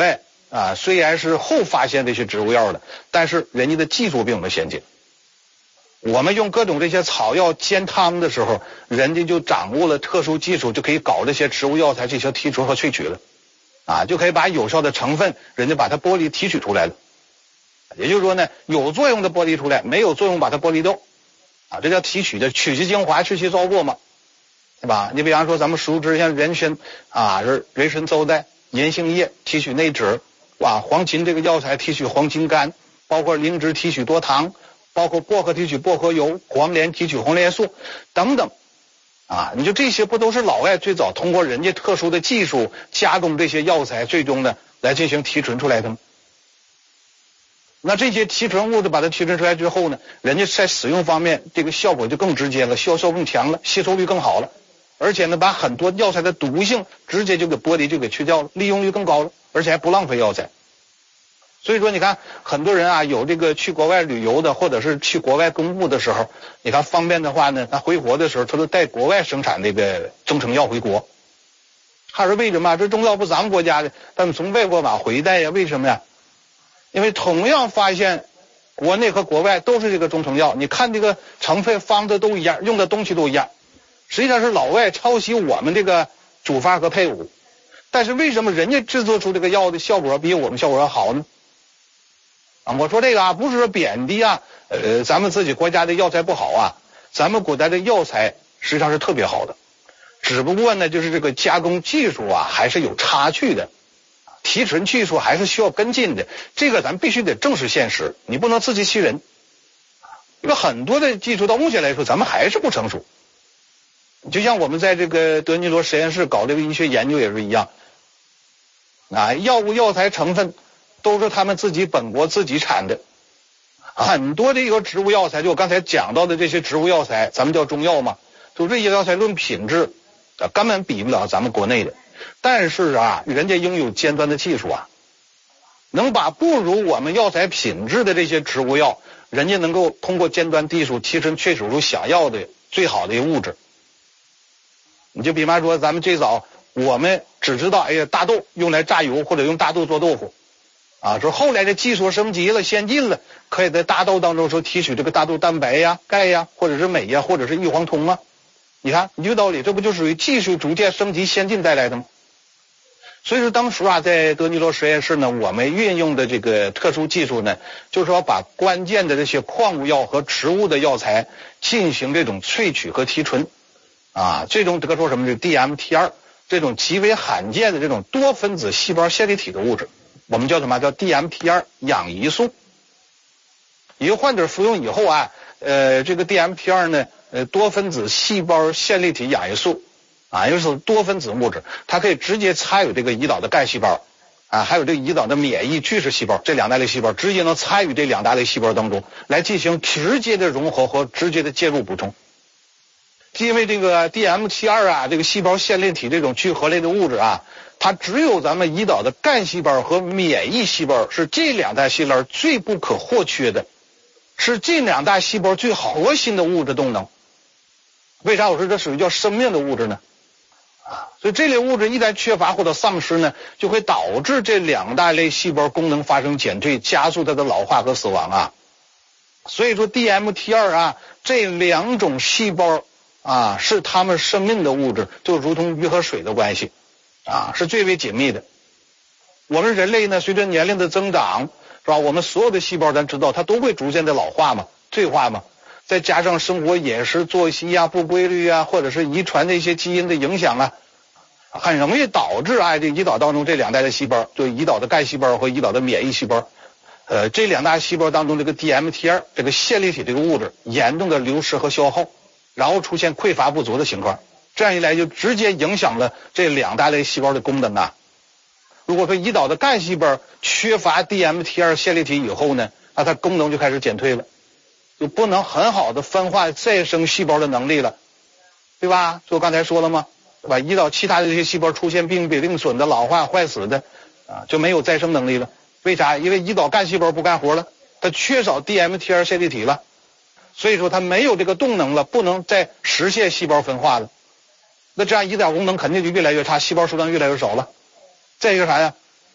啊，虽然是后发现这些植物药的，但是人家的技术比我们先进。我们用各种这些草药煎汤的时候，人家就掌握了特殊技术，就可以搞这些植物药材这些提纯和萃取了，啊，就可以把有效的成分，人家把它剥离提取出来了。也就是说呢，有作用的剥离出来，没有作用把它剥离掉，啊，这叫提取的，取其精华，去其糟粕嘛，对吧？你比方说咱们熟知像人参啊，是人参皂苷、银杏叶提取内酯，啊，黄芩这个药材提取黄芩苷，包括灵芝提取多糖，包括薄荷提取薄荷油，黄连提取黄连素等等，啊，你就这些不都是老外最早通过人家特殊的技术加工这些药材，最终呢来进行提纯出来的吗？那这些提纯物质把它提纯出来之后呢，人家在使用方面这个效果就更直接了，效效更强了，吸收率更好了，而且呢把很多药材的毒性直接就给剥离就给去掉了，利用率更高了，而且还不浪费药材。所以说你看很多人啊有这个去国外旅游的，或者是去国外公务的时候，你看方便的话呢，他回国的时候他都带国外生产这个中成药回国。他说为什么这中药不咱们国家的，他们从外国往回带呀？为什么呀？因为同样发现国内和国外都是这个中成药，你看这个成分方子都一样，用的东西都一样，实际上是老外抄袭我们这个煮法和配伍，但是为什么人家制作出这个药的效果比我们效果要好呢？啊，我说这个啊，不是说贬低啊，呃，咱们自己国家的药材不好啊，咱们国家的药材实际上是特别好的，只不过呢，就是这个加工技术啊，还是有差距的，提纯技术还是需要跟进的，这个咱必须得正视现实，你不能自欺欺人。因为很多的技术到目前来说，咱们还是不成熟。就像我们在这个德尼罗实验室搞这个医学研究也是一样，啊，药物药材成分都是他们自己本国自己产的，很多的一个植物药材，就我刚才讲到的这些植物药材，咱们叫中药嘛，就这些药材论品质啊，根本比不了咱们国内的。但是啊，人家拥有尖端的技术啊，能把不如我们药材品质的这些植物药，人家能够通过尖端技术提纯萃取出想要的最好的物质。你就比方说咱们最早我们只知道哎呀大豆用来榨油或者用大豆做豆腐啊，说后来的技术升级了先进了，可以在大豆当中说提取这个大豆蛋白呀、钙呀，或者是镁呀，或者是异黄酮啊。你看你这个道理，这不就属于技术逐渐升级先进带来的吗？所以说当时啊在德尼罗实验室呢，我们运用的这个特殊技术呢，就是说把关键的这些矿物药和植物的药材进行这种萃取和提纯啊，这种得出什么是 D M T 二 这种极为罕见的这种多分子细胞线粒体的物质，我们叫什么？叫 D M T 二 氧胰素。一个患者服用以后啊，呃，这个 D M T 二 呢，呃，多分子细胞线粒体氧胰素啊，又是多分子物质，它可以直接参与这个胰岛的干细胞啊，还有这个胰岛的免疫巨噬细胞，这两大类细胞直接能参与这两大类细胞当中来进行直接的融合和直接的介入补充。因为这个 D M T 二 啊，这个细胞线粒体这种聚合类的物质啊，它只有咱们胰岛的干细胞和免疫细胞是这两大细胞最不可或缺的，是这两大细胞最核心的物质动能。为啥我说这属于叫生命的物质呢？啊，所以这类物质一旦缺乏或者丧失呢，就会导致这两大类细胞功能发生减退，加速它的老化和死亡啊。所以说 D M T 二 啊，这两种细胞啊，是它们生命的物质，就如同鱼和水的关系啊，是最为紧密的。我们人类呢，随着年龄的增长，是吧？我们所有的细胞，咱知道它都会逐渐的老化嘛、退化嘛，再加上生活饮食作息啊不规律啊，或者是遗传的一些基因的影响啊，很容易导致啊这胰岛当中这两大类细胞，就胰岛的干细胞和胰岛的免疫细胞，呃，这两大细胞当中这个 D M T 二 这个线粒体这个物质严重的流失和消耗。然后出现匮乏不足的情况，这样一来就直接影响了这两大类细胞的功能啊。如果说胰岛的干细胞缺乏 D M T 二 线粒体以后呢，那它功能就开始减退了，就不能很好的分化再生细胞的能力了，对吧？就我刚才说了吗？对吧？胰岛其他的这些细胞出现病变、病损的、老化、坏死的啊，就没有再生能力了。为啥？因为胰岛干细胞不干活了，它缺少 D M T 二 线粒体了。所以说它没有这个动能了，不能再实现细胞分化了，那这样胰岛功能肯定就越来越差，细胞数量越来越少了。再一个啥呀？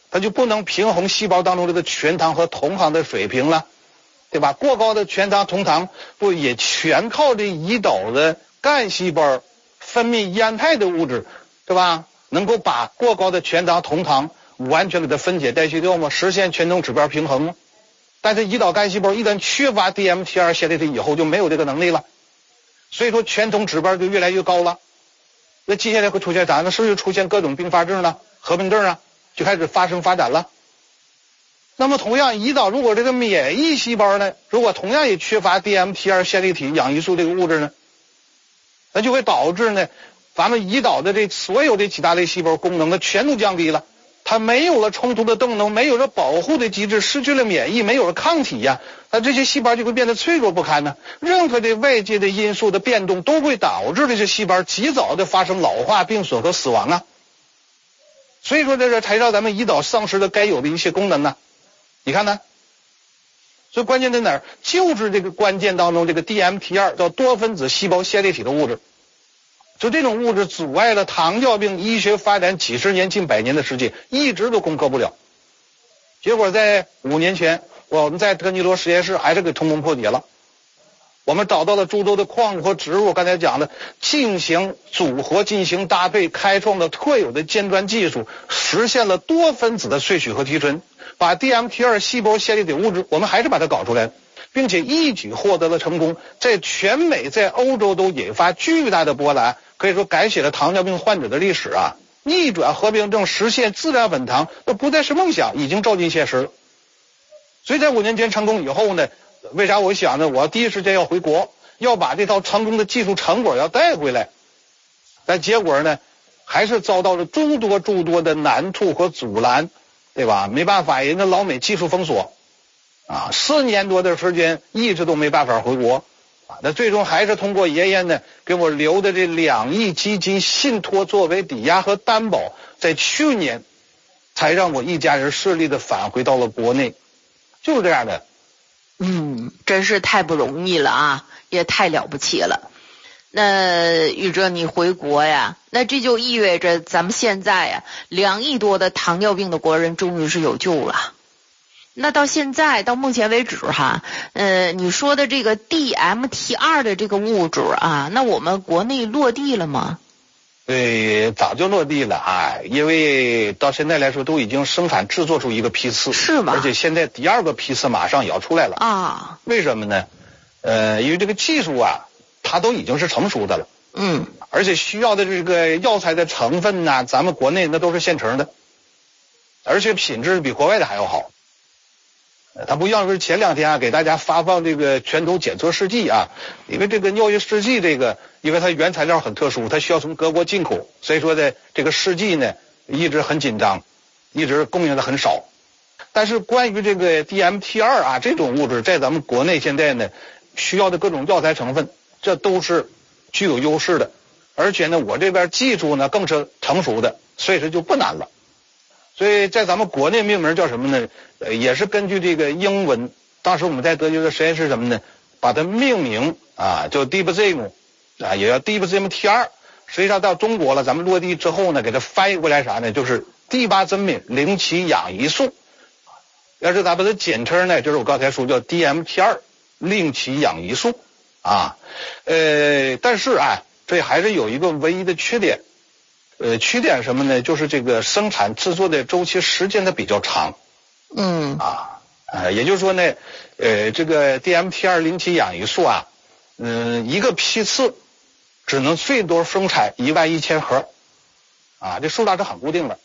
它就不能平衡细胞当中这个全糖和酮糖的水平了，对吧？过高的全糖酮糖不也全靠这胰岛的干细胞分泌烟肽的物质，对吧？能够把过高的全糖酮糖完全给它分解代谢掉吗？实现全酮指标平衡吗？但是胰岛干细胞一旦缺乏 D M T 二 线粒体以后就没有这个能力了，所以说全酮指标就越来越高了。那接下来会出现啥呢？是不是出现各种并发症了、合并症啊，就开始发生发展了？那么同样，胰岛如果这个免疫细胞呢，如果同样也缺乏 D M T 二 线粒体氧胰素这个物质呢，那就会导致呢，咱们胰岛的这所有的几大类细胞功能呢全都降低了。它没有了冲突的动能，没有了保护的机制，失去了免疫，没有了抗体呀，那这些细胞就会变得脆弱不堪呢。任何的外界的因素的变动都会导致这些细胞及早的发生老化、病损和死亡啊。所以说这是才让咱们胰岛丧失了该有的一些功能呢。你看呢？所以关键在哪儿？就是这个关键当中这个 D M T 二 叫多分子细胞线粒体的物质。就这种物质阻碍了糖尿病医学发展几十年近百年的时间，一直都攻克不了。结果在五年前，我们在特尼罗实验室还是给通通破解了。我们找到了诸多的矿物和植物，刚才讲的进行组合、进行搭配，开创了特有的尖端技术，实现了多分子的萃取和提纯，把 D M T 二 细胞线粒体物质，我们还是把它搞出来了，并且一举获得了成功，在全美、在欧洲都引发巨大的波澜。可以说改写了糖尿病患者的历史啊！逆转合并症，实现自然稳糖，那不再是梦想，已经照进现实了。所以在五年前成功以后呢，为啥我想呢？我第一时间要回国，要把这套成功的技术成果要带回来。但结果呢，还是遭到了诸多诸多的难处和阻拦，对吧？没办法，人家老美技术封锁啊，四年多的时间一直都没办法回国。啊，那最终还是通过爷爷呢给我留的这两亿基金信托作为抵押和担保，在去年才让我一家人顺利的返回到了国内，就是这样的。 嗯，真是太不容易了啊，也太了不起了。那宇哲你回国呀，那这就意味着咱们现在呀，两亿多的糖尿病的国人终于是有救了。那到现在到目前为止哈，呃，你说的这个 D M T 二 的这个物质啊，那我们国内落地了吗？ 对，早就落地了啊，因为到现在来说都已经生产制作出一个批次， 是吗？ 而且现在第二个批次马上也要出来了啊。 为什么呢？呃，因为这个技术啊，它都已经是成熟的了， 嗯， 而且需要的这个药材的成分呢，咱们国内那都是现成的，而且品质比国外的还要好。他不像是前两天啊给大家发放这个全球检测试剂啊，因为这个尿液试剂这个，因为它原材料很特殊，它需要从德国进口，所以说呢这个试剂呢一直很紧张，一直供应的很少。但是关于这个 D M T 二 啊这种物质，在咱们国内现在呢需要的各种药材成分，这都是具有优势的，而且呢我这边技术呢更是成熟的，所以说就不难了。所以在咱们国内命名叫什么呢？呃，也是根据这个英文，当时我们在德国的实验室什么呢？把它命名啊，叫 D B Z M 啊，也叫 D B Z M T 二。实际上到中国了，咱们落地之后呢，给它翻译过来啥呢？就是第八增敏零期氧胰素。要是咱把它简称呢，就是我刚才说叫 D M T 二 零期氧胰素啊。呃，但是啊，这还是有一个唯一的缺点。呃，缺点什么呢？就是这个生产制作的周期时间它比较长。 嗯啊，呃，也就是说呢，呃，这个 D M T 二 零期氧胰素啊，嗯、呃，一个批次只能最多生产一万一千盒，啊，这数量是很固定的。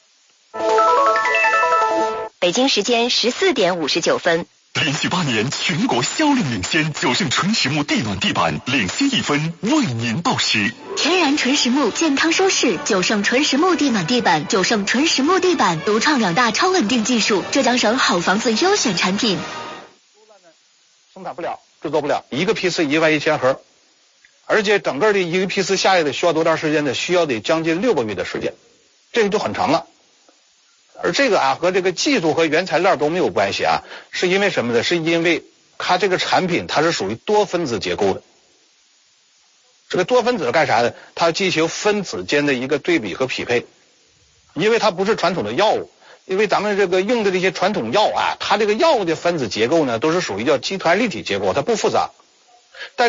北京时间十四点五十九分。 连续八年全国销量领先，九盛纯实木地暖地板领先一分，为您报时。 天然纯实木，健康舒适，九盛纯实木地暖地板，九盛纯实木地板独创两大超稳定技术，浙江省好房子优选产品。 生产不了，制作不了，一个批次一万一千盒，而且整个的一个批次下来的需要多长时间呢？需要得将近六个月的时间，这个就很长了。而这个啊和这个技术和原材料都没有关系啊，是因为什么呢？是因为它这个产品它是属于多分子结构的。这个多分子干啥呢？它进行分子间的一个对比和匹配。因为它不是传统的药物， 因为咱们这个用的这些传统药啊，它这个药的分子结构呢，都是属于叫集团立体结构，它不复杂。但